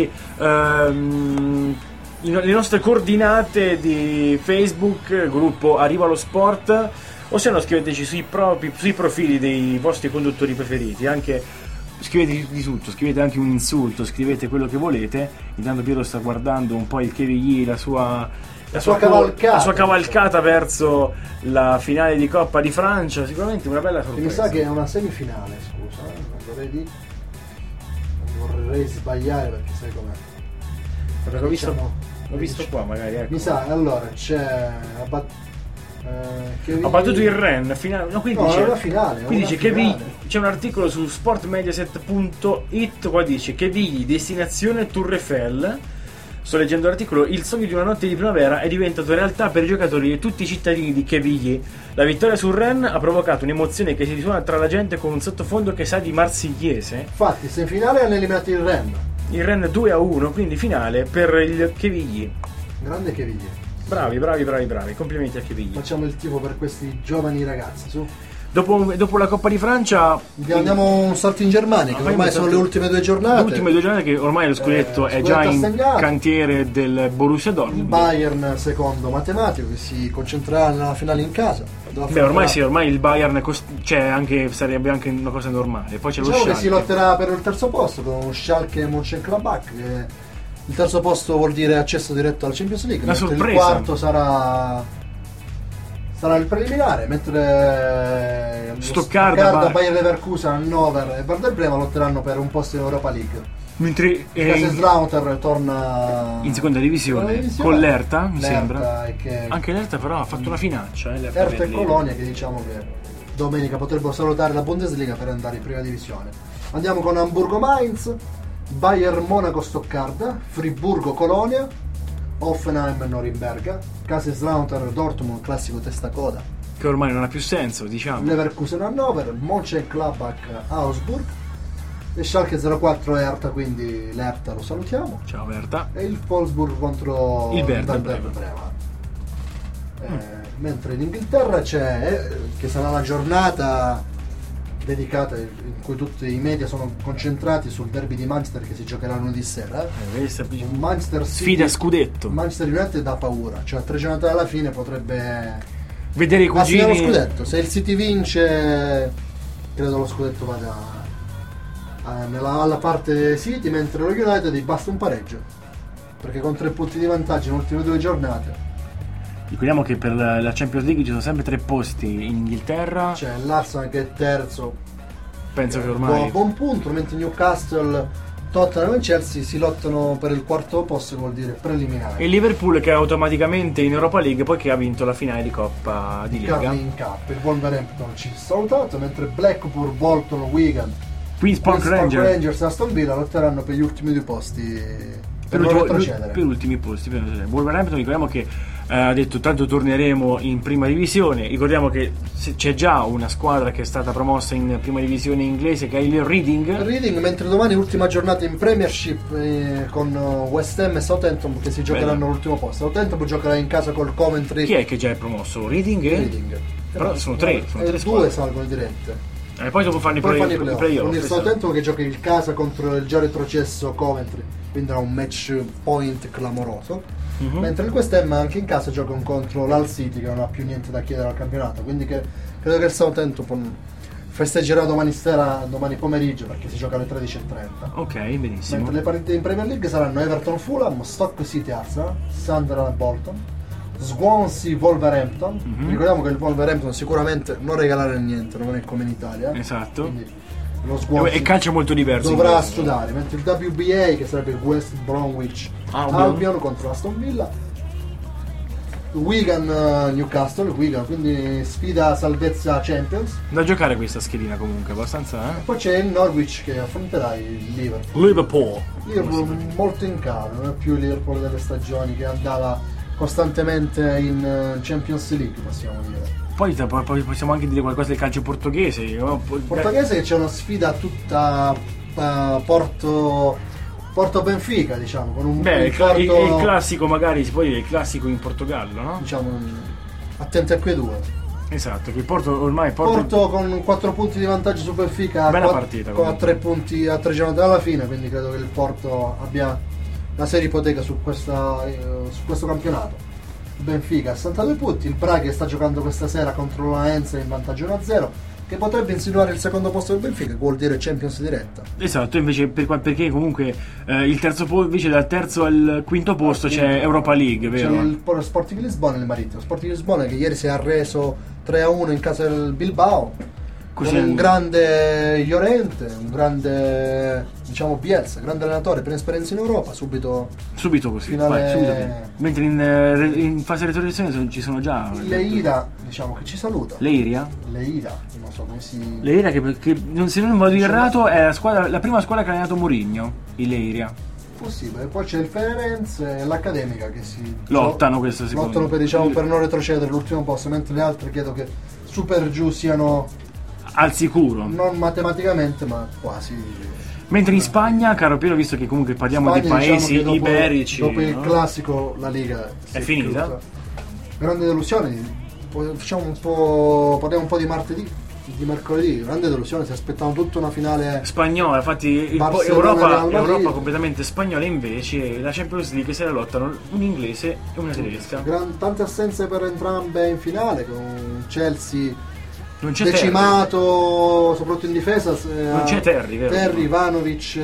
A: le nostre coordinate di Facebook, gruppo Arriva lo Sport, o se no scriveteci sui profili dei vostri conduttori preferiti, anche scrivete di tutto, scrivete anche un insulto, scrivete quello che volete. Intanto Piero sta guardando un po' il Quevilly, la sua cavalcata verso la finale di Coppa di Francia, sicuramente una bella sorpresa.
B: Mi sa che è una semifinale, scusa, non vorrei sbagliare, perché sai com'è.
A: Perché l'ho visto qua, magari, ecco.
B: Mi sa, allora c'è
A: ha battuto il Rennes finale, no, qui dice,
B: è una finale.
A: Qui dice Quevilly, c'è un articolo su sportmediaset.it, qua dice Quevilly, destinazione Tour Eiffel. Sto leggendo l'articolo. Il sogno di una notte di primavera è diventato realtà per i giocatori e tutti i cittadini di Quevilly. La vittoria sul Rennes ha provocato un'emozione che si risuona tra la gente con un sottofondo che sa di marsigliese.
B: Infatti, se in finale hanno eliminato il Rennes.
A: Il Rennes 2-1, quindi finale per il Quevilly.
B: Grande Quevilly.
A: Bravi. Complimenti a Quevilly.
B: Facciamo il tifo per questi giovani ragazzi, su.
A: Dopo la Coppa di Francia
B: andiamo un salto in Germania, che ormai sono le ultime 2 giornate.
A: Le ultime 2 giornate, che ormai lo scudetto è già in cantiere del Borussia Dortmund.
B: Il Bayern secondo matematico, che si concentrerà nella finale in casa.
A: Ormai il Bayern sarebbe anche una cosa normale. Poi c'è lo Schalke,
B: che si lotterà per il terzo posto con Schalke e Mönchengladbach. Il terzo posto vuol dire accesso diretto alla Champions League.
A: Una sorpresa.
B: Il quarto sarà il preliminare, mentre
A: Stoccarda,
B: Bayer Leverkusen, Hannover e Werder Bremen lotteranno per un posto in Europa League.
A: Mentre
B: Kaiserslautern torna
A: in seconda divisione con l'Hertha, mi sembra.
B: Che
A: anche l'Hertha però ha fatto una finaccia.
B: Hertha e Colonia, che diciamo che domenica potrebbero salutare la Bundesliga per andare in prima divisione. Andiamo con Hamburgo-Mainz, Bayern Monaco-Stoccarda, Friburgo-Colonia, Hoffenheim-Norimberga, Kaiserslautern Dortmund, classico testacoda
A: che ormai non ha più senso, diciamo.
B: Leverkusen-Hannover, Mönchengladbach-Augsburg e Schalke 04 Hertha, quindi l'Hertha lo salutiamo.
A: Ciao Hertha.
B: E il Wolfsburg contro
A: il
B: Werder Bremen. Mentre in Inghilterra c'è, che sarà la giornata dedicata in cui tutti i media sono concentrati sul derby di Manchester, che si giocherà lunedì sera. Manchester City,
A: sfida scudetto.
B: Manchester United dà paura, cioè a 3 giornate alla fine potrebbe
A: vedere i cugini
B: lo scudetto. Se il City vince, credo lo scudetto vada alla parte City, mentre lo United gli basta un pareggio, perché con 3 punti di vantaggio nelle ultime 2 giornate.
A: Ricordiamo che per la Champions League ci sono sempre 3 posti in Inghilterra.
B: C'è l'Arsenal che è terzo,
A: penso che ormai
B: buon punto, mentre Newcastle, Tottenham e Chelsea si lottano per il quarto posto, che vuol dire preliminare.
A: E Liverpool, che è automaticamente in Europa League poiché ha vinto la finale di Coppa di Lega.
B: In Cup. Il Wolverhampton ci ha salutato, mentre Blackpool, Bolton, Wigan,
A: Queen's Park Rangers
B: e Aston Villa lotteranno per gli ultimi 2 posti non retrocedere.
A: per ultimi posti. Wolverhampton, ricordiamo che ha detto tanto torneremo in prima divisione. Ricordiamo che c'è già una squadra che è stata promossa in prima divisione inglese, che è il Reading,
B: mentre domani ultima giornata in Premiership con West Ham e Southampton che si giocheranno l'ultimo posto. Southampton giocherà in casa col Coventry.
A: Chi è che già è promosso? Reading? Però sono tre
B: due
A: squadre.
B: salgono dirette.
A: Poi dopo fanno i playoff
B: con il Southampton che gioca in casa contro il già retrocesso Coventry, quindi era un match point clamoroso. Mentre il West Ham anche in casa gioca contro l'Hull City, che non ha più niente da chiedere al campionato, quindi credo che il Southampton festeggerà domani pomeriggio, perché si gioca alle 13:30.
A: Ok, benissimo.
B: Mentre le partite in Premier League saranno Everton Fulham, Stoke City Arsenal, Sunderland Bolton, Swansea Wolverhampton. Ricordiamo che il Wolverhampton sicuramente non regalare niente, non è come in Italia.
A: Esatto.
B: Quindi lo Swansea
A: e calcio molto diverso.
B: Dovrà studiare, mentre il WBA, che sarebbe il West Bromwich Albion contro Aston Villa, Wigan Newcastle, quindi sfida salvezza Champions.
A: Da giocare questa schedina comunque, abbastanza.
B: Poi c'è il Norwich che affronterà il Liverpool molto in calo, non è più il Liverpool delle stagioni che andava costantemente in Champions League, possiamo dire.
A: Poi possiamo anche dire qualcosa del calcio portoghese.
B: Portoghese, che c'è una sfida tutta Porto Benfica, diciamo, con un
A: il classico, magari si può dire il classico in Portogallo, no?
B: Diciamo, attenti a quei due.
A: Esatto, che Porto
B: con 4 punti di vantaggio su Benfica,
A: bella partita,
B: con 3 punti a 3 giornate dalla fine, quindi credo che il Porto abbia la serie ipoteca su questo campionato. Benfica a 62 punti, il Braga sta giocando questa sera contro la Enza in vantaggio 1-0, che potrebbe insinuare il secondo posto del Benfica, che vuol dire Champions diretta.
A: Esatto, invece perché comunque il terzo invece dal terzo al quinto posto c'è Europa League, vero?
B: C'è il Sporting Lisbona e il Marítimo. Sporting Lisbona che ieri si è arreso 3-1 in casa del Bilbao. Con un grande Llorente, un grande, diciamo, Bielsa, grande allenatore, per esperienza in Europa, subito
A: così,
B: finale...
A: subito. Mentre in fase di retrocessione ci sono già
B: Leira, diciamo, che ci saluta.
A: Leira,
B: non so come si...
A: Leira che se non vado errato è la prima squadra che ha allenato Mourinho, il Leira.
B: Possibile. Poi c'è il Ferenc e l'Accademica che si
A: lottano questo secondo.
B: Lottano per non retrocedere l'ultimo posto, mentre le altre credo che super giù siano
A: al sicuro,
B: non matematicamente ma quasi.
A: Mentre in Spagna, caro Piero, visto che comunque parliamo di paesi iberici,
B: dopo il classico la Liga
A: è finita.
B: Chiusa. Grande delusione. Parliamo un po' di martedì, di mercoledì. Grande delusione, si aspettavano tutta una finale
A: spagnola, infatti Europa completamente spagnola, invece la Champions League se la lottano un inglese e una tedesca.
B: Tante assenze per entrambe in finale, con Chelsea
A: non c'è
B: decimato Terry, soprattutto in difesa.
A: Non c'è Terry, vero?
B: Terry, Ivanovic,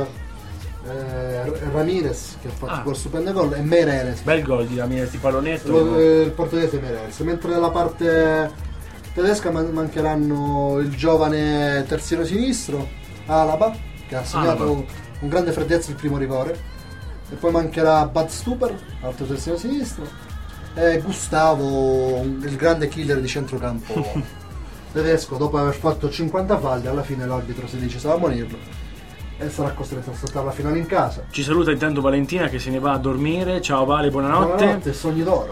B: Ramirez che ha fatto quel stupendo gol, e Meireles.
A: Bel gol di Ramirez, di pallonetto.
B: Il portoghese Meireles. Mentre nella parte tedesca mancheranno il giovane terzino sinistro Alaba, che ha segnato con grande freddezza il primo rigore, e poi mancherà Bad Stuber, altro terzino sinistro, e Gustavo, il grande killer di centrocampo tedesco. Dopo aver fatto 50 falli, alla fine l'arbitro si dice stava a monirlo e sarà costretto a saltare la finale in casa.
A: Ci saluta intanto Valentina che se ne va a dormire. Ciao Vale, buonanotte
B: e sogni d'oro.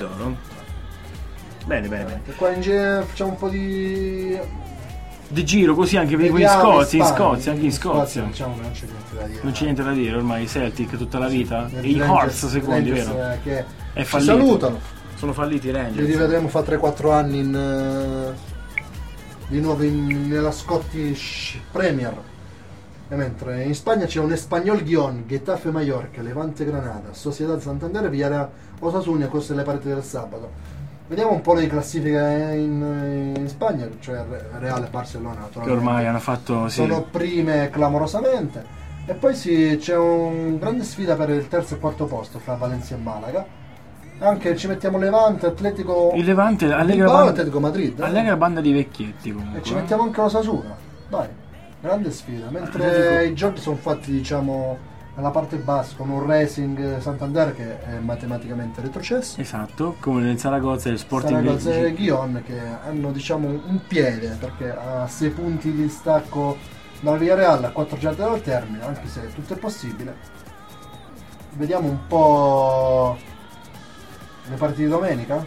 A: Bene.
B: E qua in genere facciamo un po' di
A: giro così anche in Scozia,
B: diciamo che
A: non c'è niente da dire. Ormai i Celtic tutta la vita e i Hearts secondi, vero?
B: Che
A: è
B: ci salutano.
A: Sono falliti i Rangers.
B: Li rivedremo fra 3-4 anni di nuovo nella Scottish Premier. E mentre in Spagna c'è un Espanyol Gijón, Getafe Mallorca, Levante Granada, Sociedad Santander, Villarreal Osasuna, queste le partite del sabato. Vediamo un po' le classifiche in Spagna, cioè Real e Barcellona
A: che ormai hanno fatto
B: sono prime clamorosamente, e poi c'è una grande sfida per il terzo e quarto posto fra Valencia e Malaga. Anche ci mettiamo Levante, Atletico,
A: il Levante,
B: Atletico Madrid,
A: allegra banda di vecchietti comunque,
B: e ci mettiamo anche Osasuna, dai, grande sfida. Mentre i giochi sono fatti, diciamo, nella parte bassa, con un Racing Santander che è matematicamente retrocesso,
A: esatto, come nel Saragozza e il Sporting
B: Saragozza e Gijón, che hanno, diciamo, un piede, perché a 6 punti di distacco dalla Villarreal, a 4 giornate dal termine, anche se tutto è possibile. vediamo un po' le partite di domenica,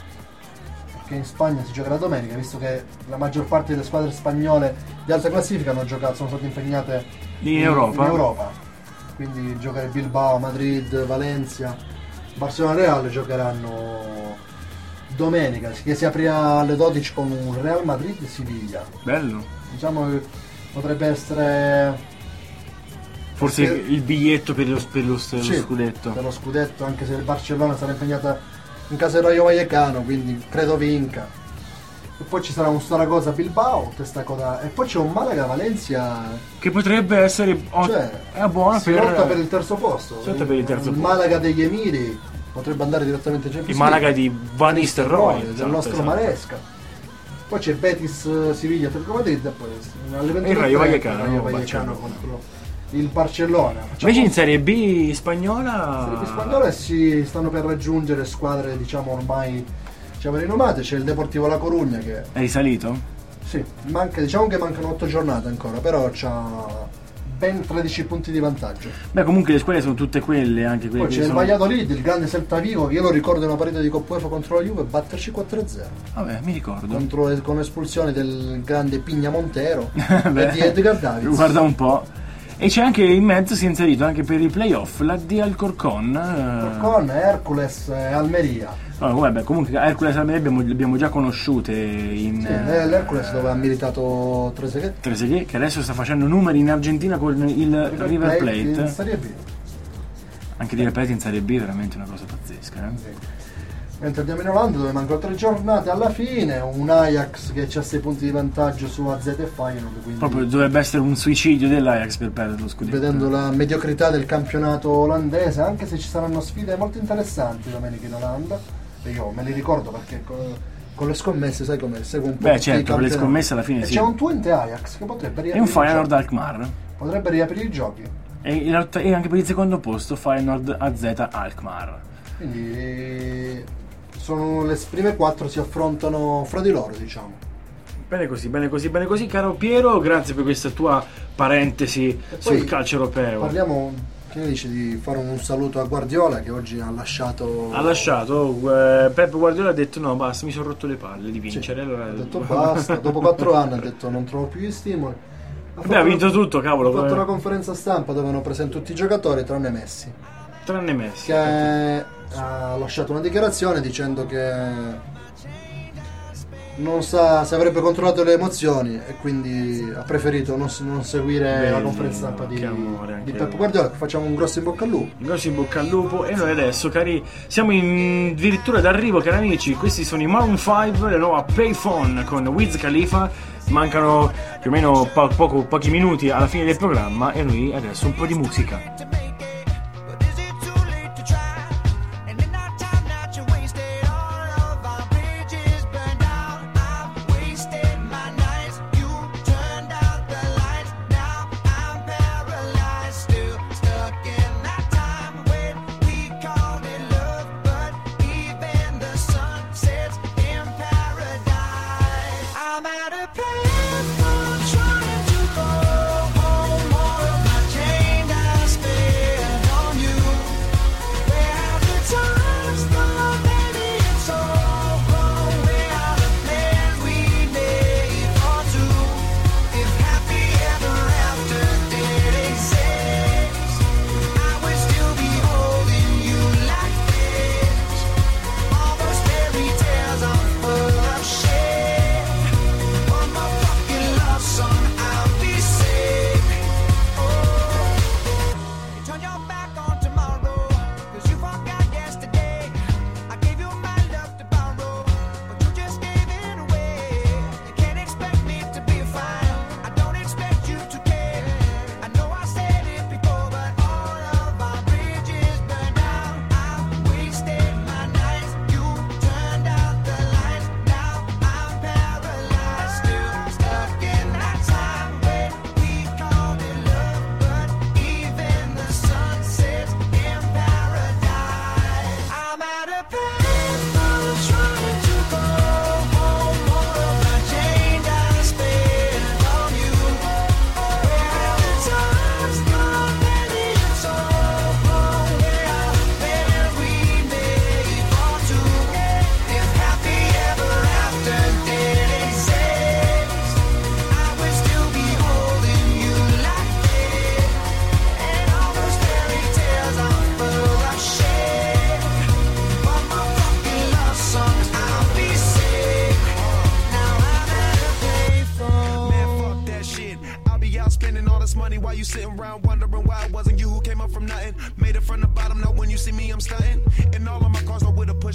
B: perché in Spagna si giocherà domenica, visto che la maggior parte delle squadre spagnole di alta classifica hanno giocato, sono state impegnate
A: in Europa.
B: Quindi giocare Bilbao, Madrid, Valencia, Barcellona, Real giocheranno domenica, che si aprirà alle 12 con un Real Madrid-Siviglia.
A: Bello.
B: Diciamo che potrebbe essere
A: forse il biglietto per lo
B: sì,
A: scudetto.
B: Per lo scudetto, anche se il Barcellona sarà impegnata in casa del Rayo Vallecano, quindi credo vinca. E poi ci sarà un Zaragoza Bilbao, testa coda, e poi c'è un Malaga Valencia
A: che potrebbe essere buono
B: si lotta per il terzo posto. Il Malaga degli Emiri potrebbe andare direttamente in Champions
A: League. Il Malaga di Van Nistelrooy,
B: del nostro Maresca. Poi c'è Betis Siviglia Atletico Madrid e poi
A: il Rayo Vallecano
B: contro il Barcellona.
A: Invece in Serie B spagnola
B: Serie B spagnola si stanno per raggiungere squadre diciamo ormai rinomate. C'è il Deportivo La Coruña che
A: è risalito?
B: Sì, diciamo che mancano 8 giornate ancora, però c'ha ben 13 punti di vantaggio.
A: Beh, comunque le squadre sono tutte quelle, anche quelle.
B: Poi c'è il Valladolid, il grande Celta Vigo, che io lo ricordo in una partita di Coppa UEFA contro la Juve, batterci 4-0.
A: Vabbè, mi ricordo.
B: Con espulsione del grande Pigna Montero e di Edgar Davids.
A: Guarda un po'. E c'è anche in mezzo, si è inserito anche per i playoff la di Alcorcon.
B: Hercules e Almeria.
A: Vabbè, comunque Hercules e Almeria le abbiamo già conosciute in...
B: Sì, l'Hercules dove ha militato
A: Trezeguet, che adesso sta facendo numeri in Argentina con il River Plate.
B: In Serie B.
A: Anche River Plate in Serie B è veramente una cosa pazzesca.
B: Sì. Mentre andiamo in Olanda dove mancano 3 giornate alla fine, un Ajax che ha 6 punti di vantaggio su AZ e Feyenoord, quindi
A: proprio dovrebbe essere un suicidio dell'Ajax per perdere lo scudetto.
B: Vedendo la mediocrità del campionato olandese, anche se ci saranno sfide molto interessanti domenica in Olanda, e io me li ricordo perché con le scommesse sai come seguo un po'.
A: Beh certo, con le scommesse alla fine
B: e
A: sì.
B: C'è un Twente Ajax che potrebbe riaprire
A: e un Feyenoord Alkmaar
B: potrebbe riaprire i giochi,
A: e anche per il secondo posto Feyenoord AZ Alkmaar,
B: quindi sono le prime 4 si affrontano fra di loro, diciamo.
A: Bene così, caro Piero, grazie per questa tua parentesi sul calcio europeo.
B: Parliamo, che ne dici di fare un saluto a Guardiola che oggi ha lasciato
A: Pep Guardiola ha detto no basta, mi sono rotto le palle di vincere,
B: sì, allora ha detto basta, dopo 4 anni ha detto non trovo più gli stimoli.
A: Ha vinto tutto, cavolo.
B: Ha fatto una conferenza stampa dove erano presenti tutti i giocatori tranne Messi,
A: che
B: ha lasciato una dichiarazione dicendo che non sa se avrebbe controllato le emozioni e quindi ha preferito non seguire la conferenza stampa di Pep Guardiola. Facciamo un grosso in bocca al lupo.
A: E noi adesso, cari, siamo addirittura d'arrivo, cari amici. Questi sono i Maroon 5, la nuova Payphone con Wiz Khalifa. Mancano più o meno pochi minuti alla fine del programma e noi adesso un po' di musica.
C: Trying to go home, more of my chained out space.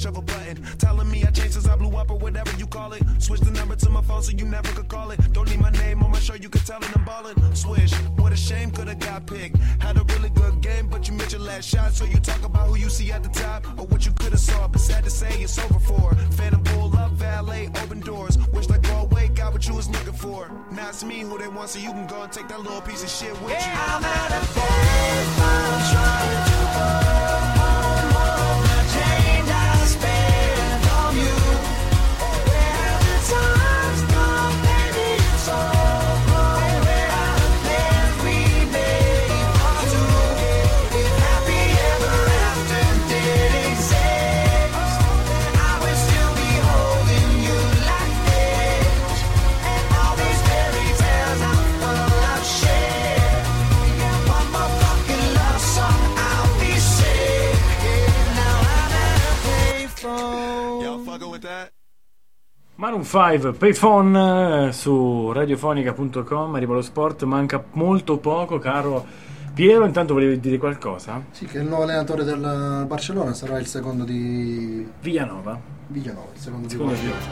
D: push of a button. Telling me I changed since I blew up or whatever you call it. Switch the number to my phone so you never could call it. Don't need my name on my show, you could tell it I'm ballin'. Swish, what a shame, could've got picked. Had a really good game, but you missed your last shot. So you talk about who you see at the top or what you could've saw. But sad to say it's over for. Phantom pull up, valet, open doors. Wish like go away, got what you was looking for. Now it's me who they want, so you can go and take that little piece of shit with you.
C: I'm at a payphone trying to hold all the change I spent on you. Where have the times gone, baby? It's over. Where are the plans we made for two? If happy ever after did exist, I would still be holding you like this. And all these fairy tales are full of shit. One more fucking love song, I'll be sick. Now I'm at a payphone.
D: Y'all fucking with that?
A: Maroon 5, Payphone su radiofonica.com. Arriva lo sport, manca molto poco, caro Piero. Intanto volevi dire qualcosa?
B: Sì, che il nuovo allenatore del Barcellona sarà il secondo di
A: Villanova.
B: Villanova, il secondo di
A: Secondo
B: Guardiola.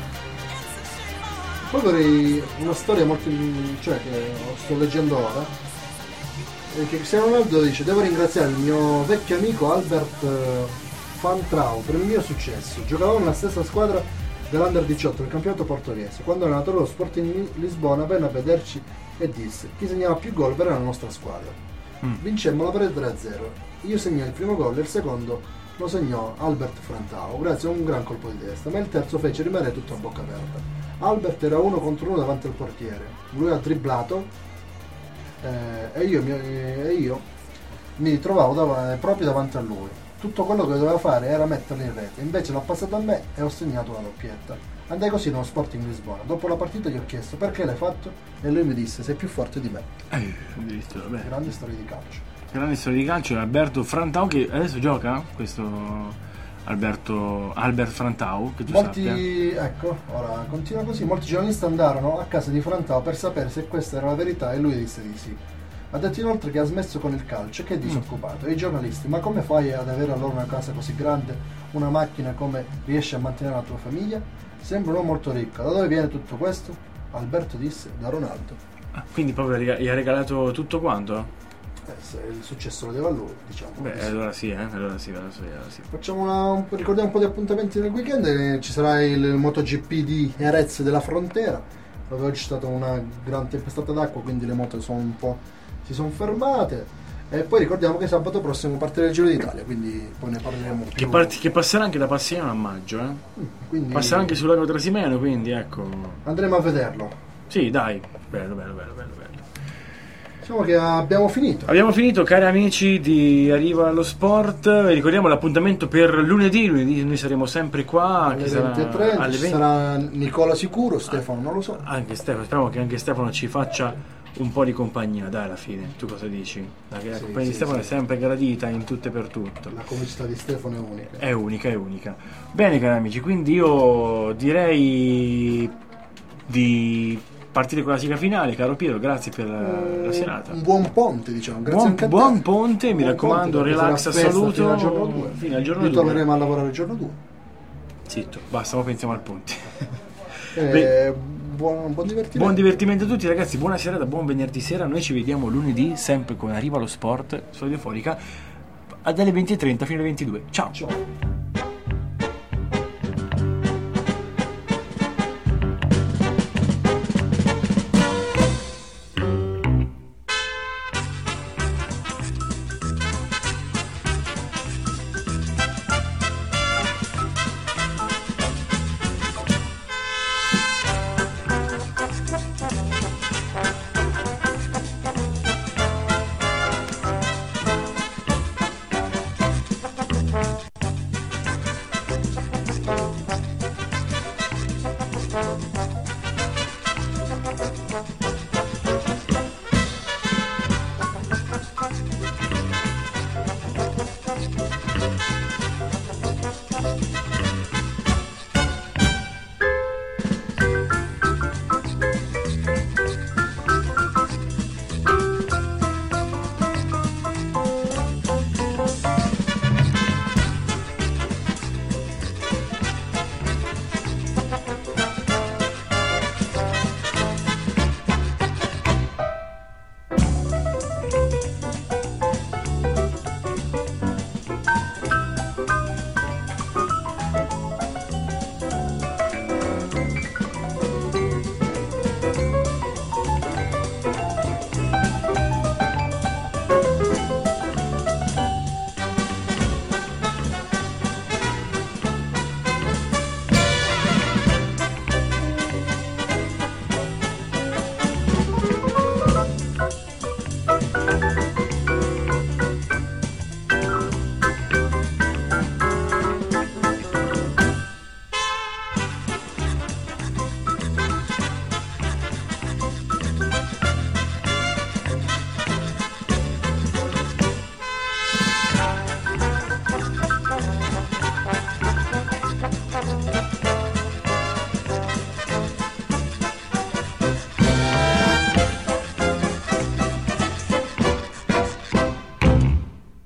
B: Poi vorrei una storia molto, cioè che sto leggendo ora, che Cristiano Ronaldo dice: devo ringraziare il mio vecchio amico Albert Fantrao per il mio successo. Giocavamo nella stessa squadra dell'Under 18 del campionato portoghese. Quando l'allenatore dello Sporting Lisbona venne a vederci e disse: chi segnava più gol verrà la nostra squadra. Vincemmo la partita 3-0. Io segnai il primo gol e il secondo lo segnò Albert Frantao grazie a un gran colpo di testa, ma il terzo fece rimanere tutto a bocca aperta. Albert era 1 contro 1 davanti al portiere, lui ha dribblato e io mi trovavo proprio davanti a lui. Tutto quello che doveva fare era metterlo in rete, invece l'ho passato a me e ho segnato una doppietta. Andai così nello Sporting Lisbona. Dopo la partita gli ho chiesto perché l'hai fatto e lui mi disse: sei più forte di me.
A: Visto, vabbè.
B: Grande storia di calcio.
A: Grande storia di calcio. Alberto Frantau, che adesso gioca, questo Albert Frantau, che tu sappia.
B: Molti, ecco, ora continua così. Molti giornalisti andarono a casa di Frantau per sapere se questa era la verità e lui disse di sì. Ha detto inoltre che ha smesso con il calcio e che è disoccupato. E i giornalisti: ma come fai ad avere allora una casa così grande, una macchina, come riesci a mantenere la tua famiglia? Sembra un uomo molto ricco. Da dove viene tutto questo? Alberto disse: da Ronaldo.
A: Quindi proprio gli ha regalato tutto quanto?
B: Se il successo lo deve a lui, diciamo.
A: Beh, allora sì, allora sì.
B: Facciamo ricordiamo un po' di appuntamenti nel weekend. Ci sarà il MotoGP di Jerez della Frontera, dove oggi c'è stata una gran tempestata d'acqua, quindi le moto si sono fermate. E poi ricordiamo che sabato prossimo partirà il Giro d'Italia, quindi poi ne parleremo più.
A: Che passerà anche da Passiano a maggio,
B: Quindi
A: passerà anche sul lago Trasimeno, quindi ecco.
B: andremo a vederlo.
A: Sì, dai, bello.
B: Diciamo che abbiamo finito.
A: Abbiamo finito, cari amici di Arriva allo Sport. Vi ricordiamo l'appuntamento per lunedì noi saremo sempre qua
B: Alle
A: che sarà
B: 20:30
A: alle
B: ci
A: 20.
B: sarà Nicola sicuro, Stefano non lo so.
A: Anche Stefano, speriamo che anche Stefano ci faccia un po' di compagnia, dai, alla fine. Tu cosa dici? La compagnia di Stefano è sempre gradita in tutto e per tutto.
B: La comicità di Stefano è unica.
A: È unica. Bene, cari amici, quindi io direi di partire con la sigla finale. Caro Piero, grazie per la serata.
B: Un buon ponte, diciamo. Grazie anche a te.
A: Buon ponte, mi
B: Buon
A: raccomando,
B: ponte,
A: relax
B: perché sarà festa
A: assoluto.
B: fino al giorno 2.
A: Fino al giorno
B: Noi
A: 2.
B: torneremo a lavorare il giorno 2.
A: Zitto, basta, ora pensiamo al ponte.
B: Buon divertimento.
A: Buon divertimento a tutti, ragazzi. Buona serata, buon venerdì sera. Noi ci vediamo lunedì, sempre con Arriva lo Sport su Radiofonica, dalle 20:30 fino alle 22. Ciao.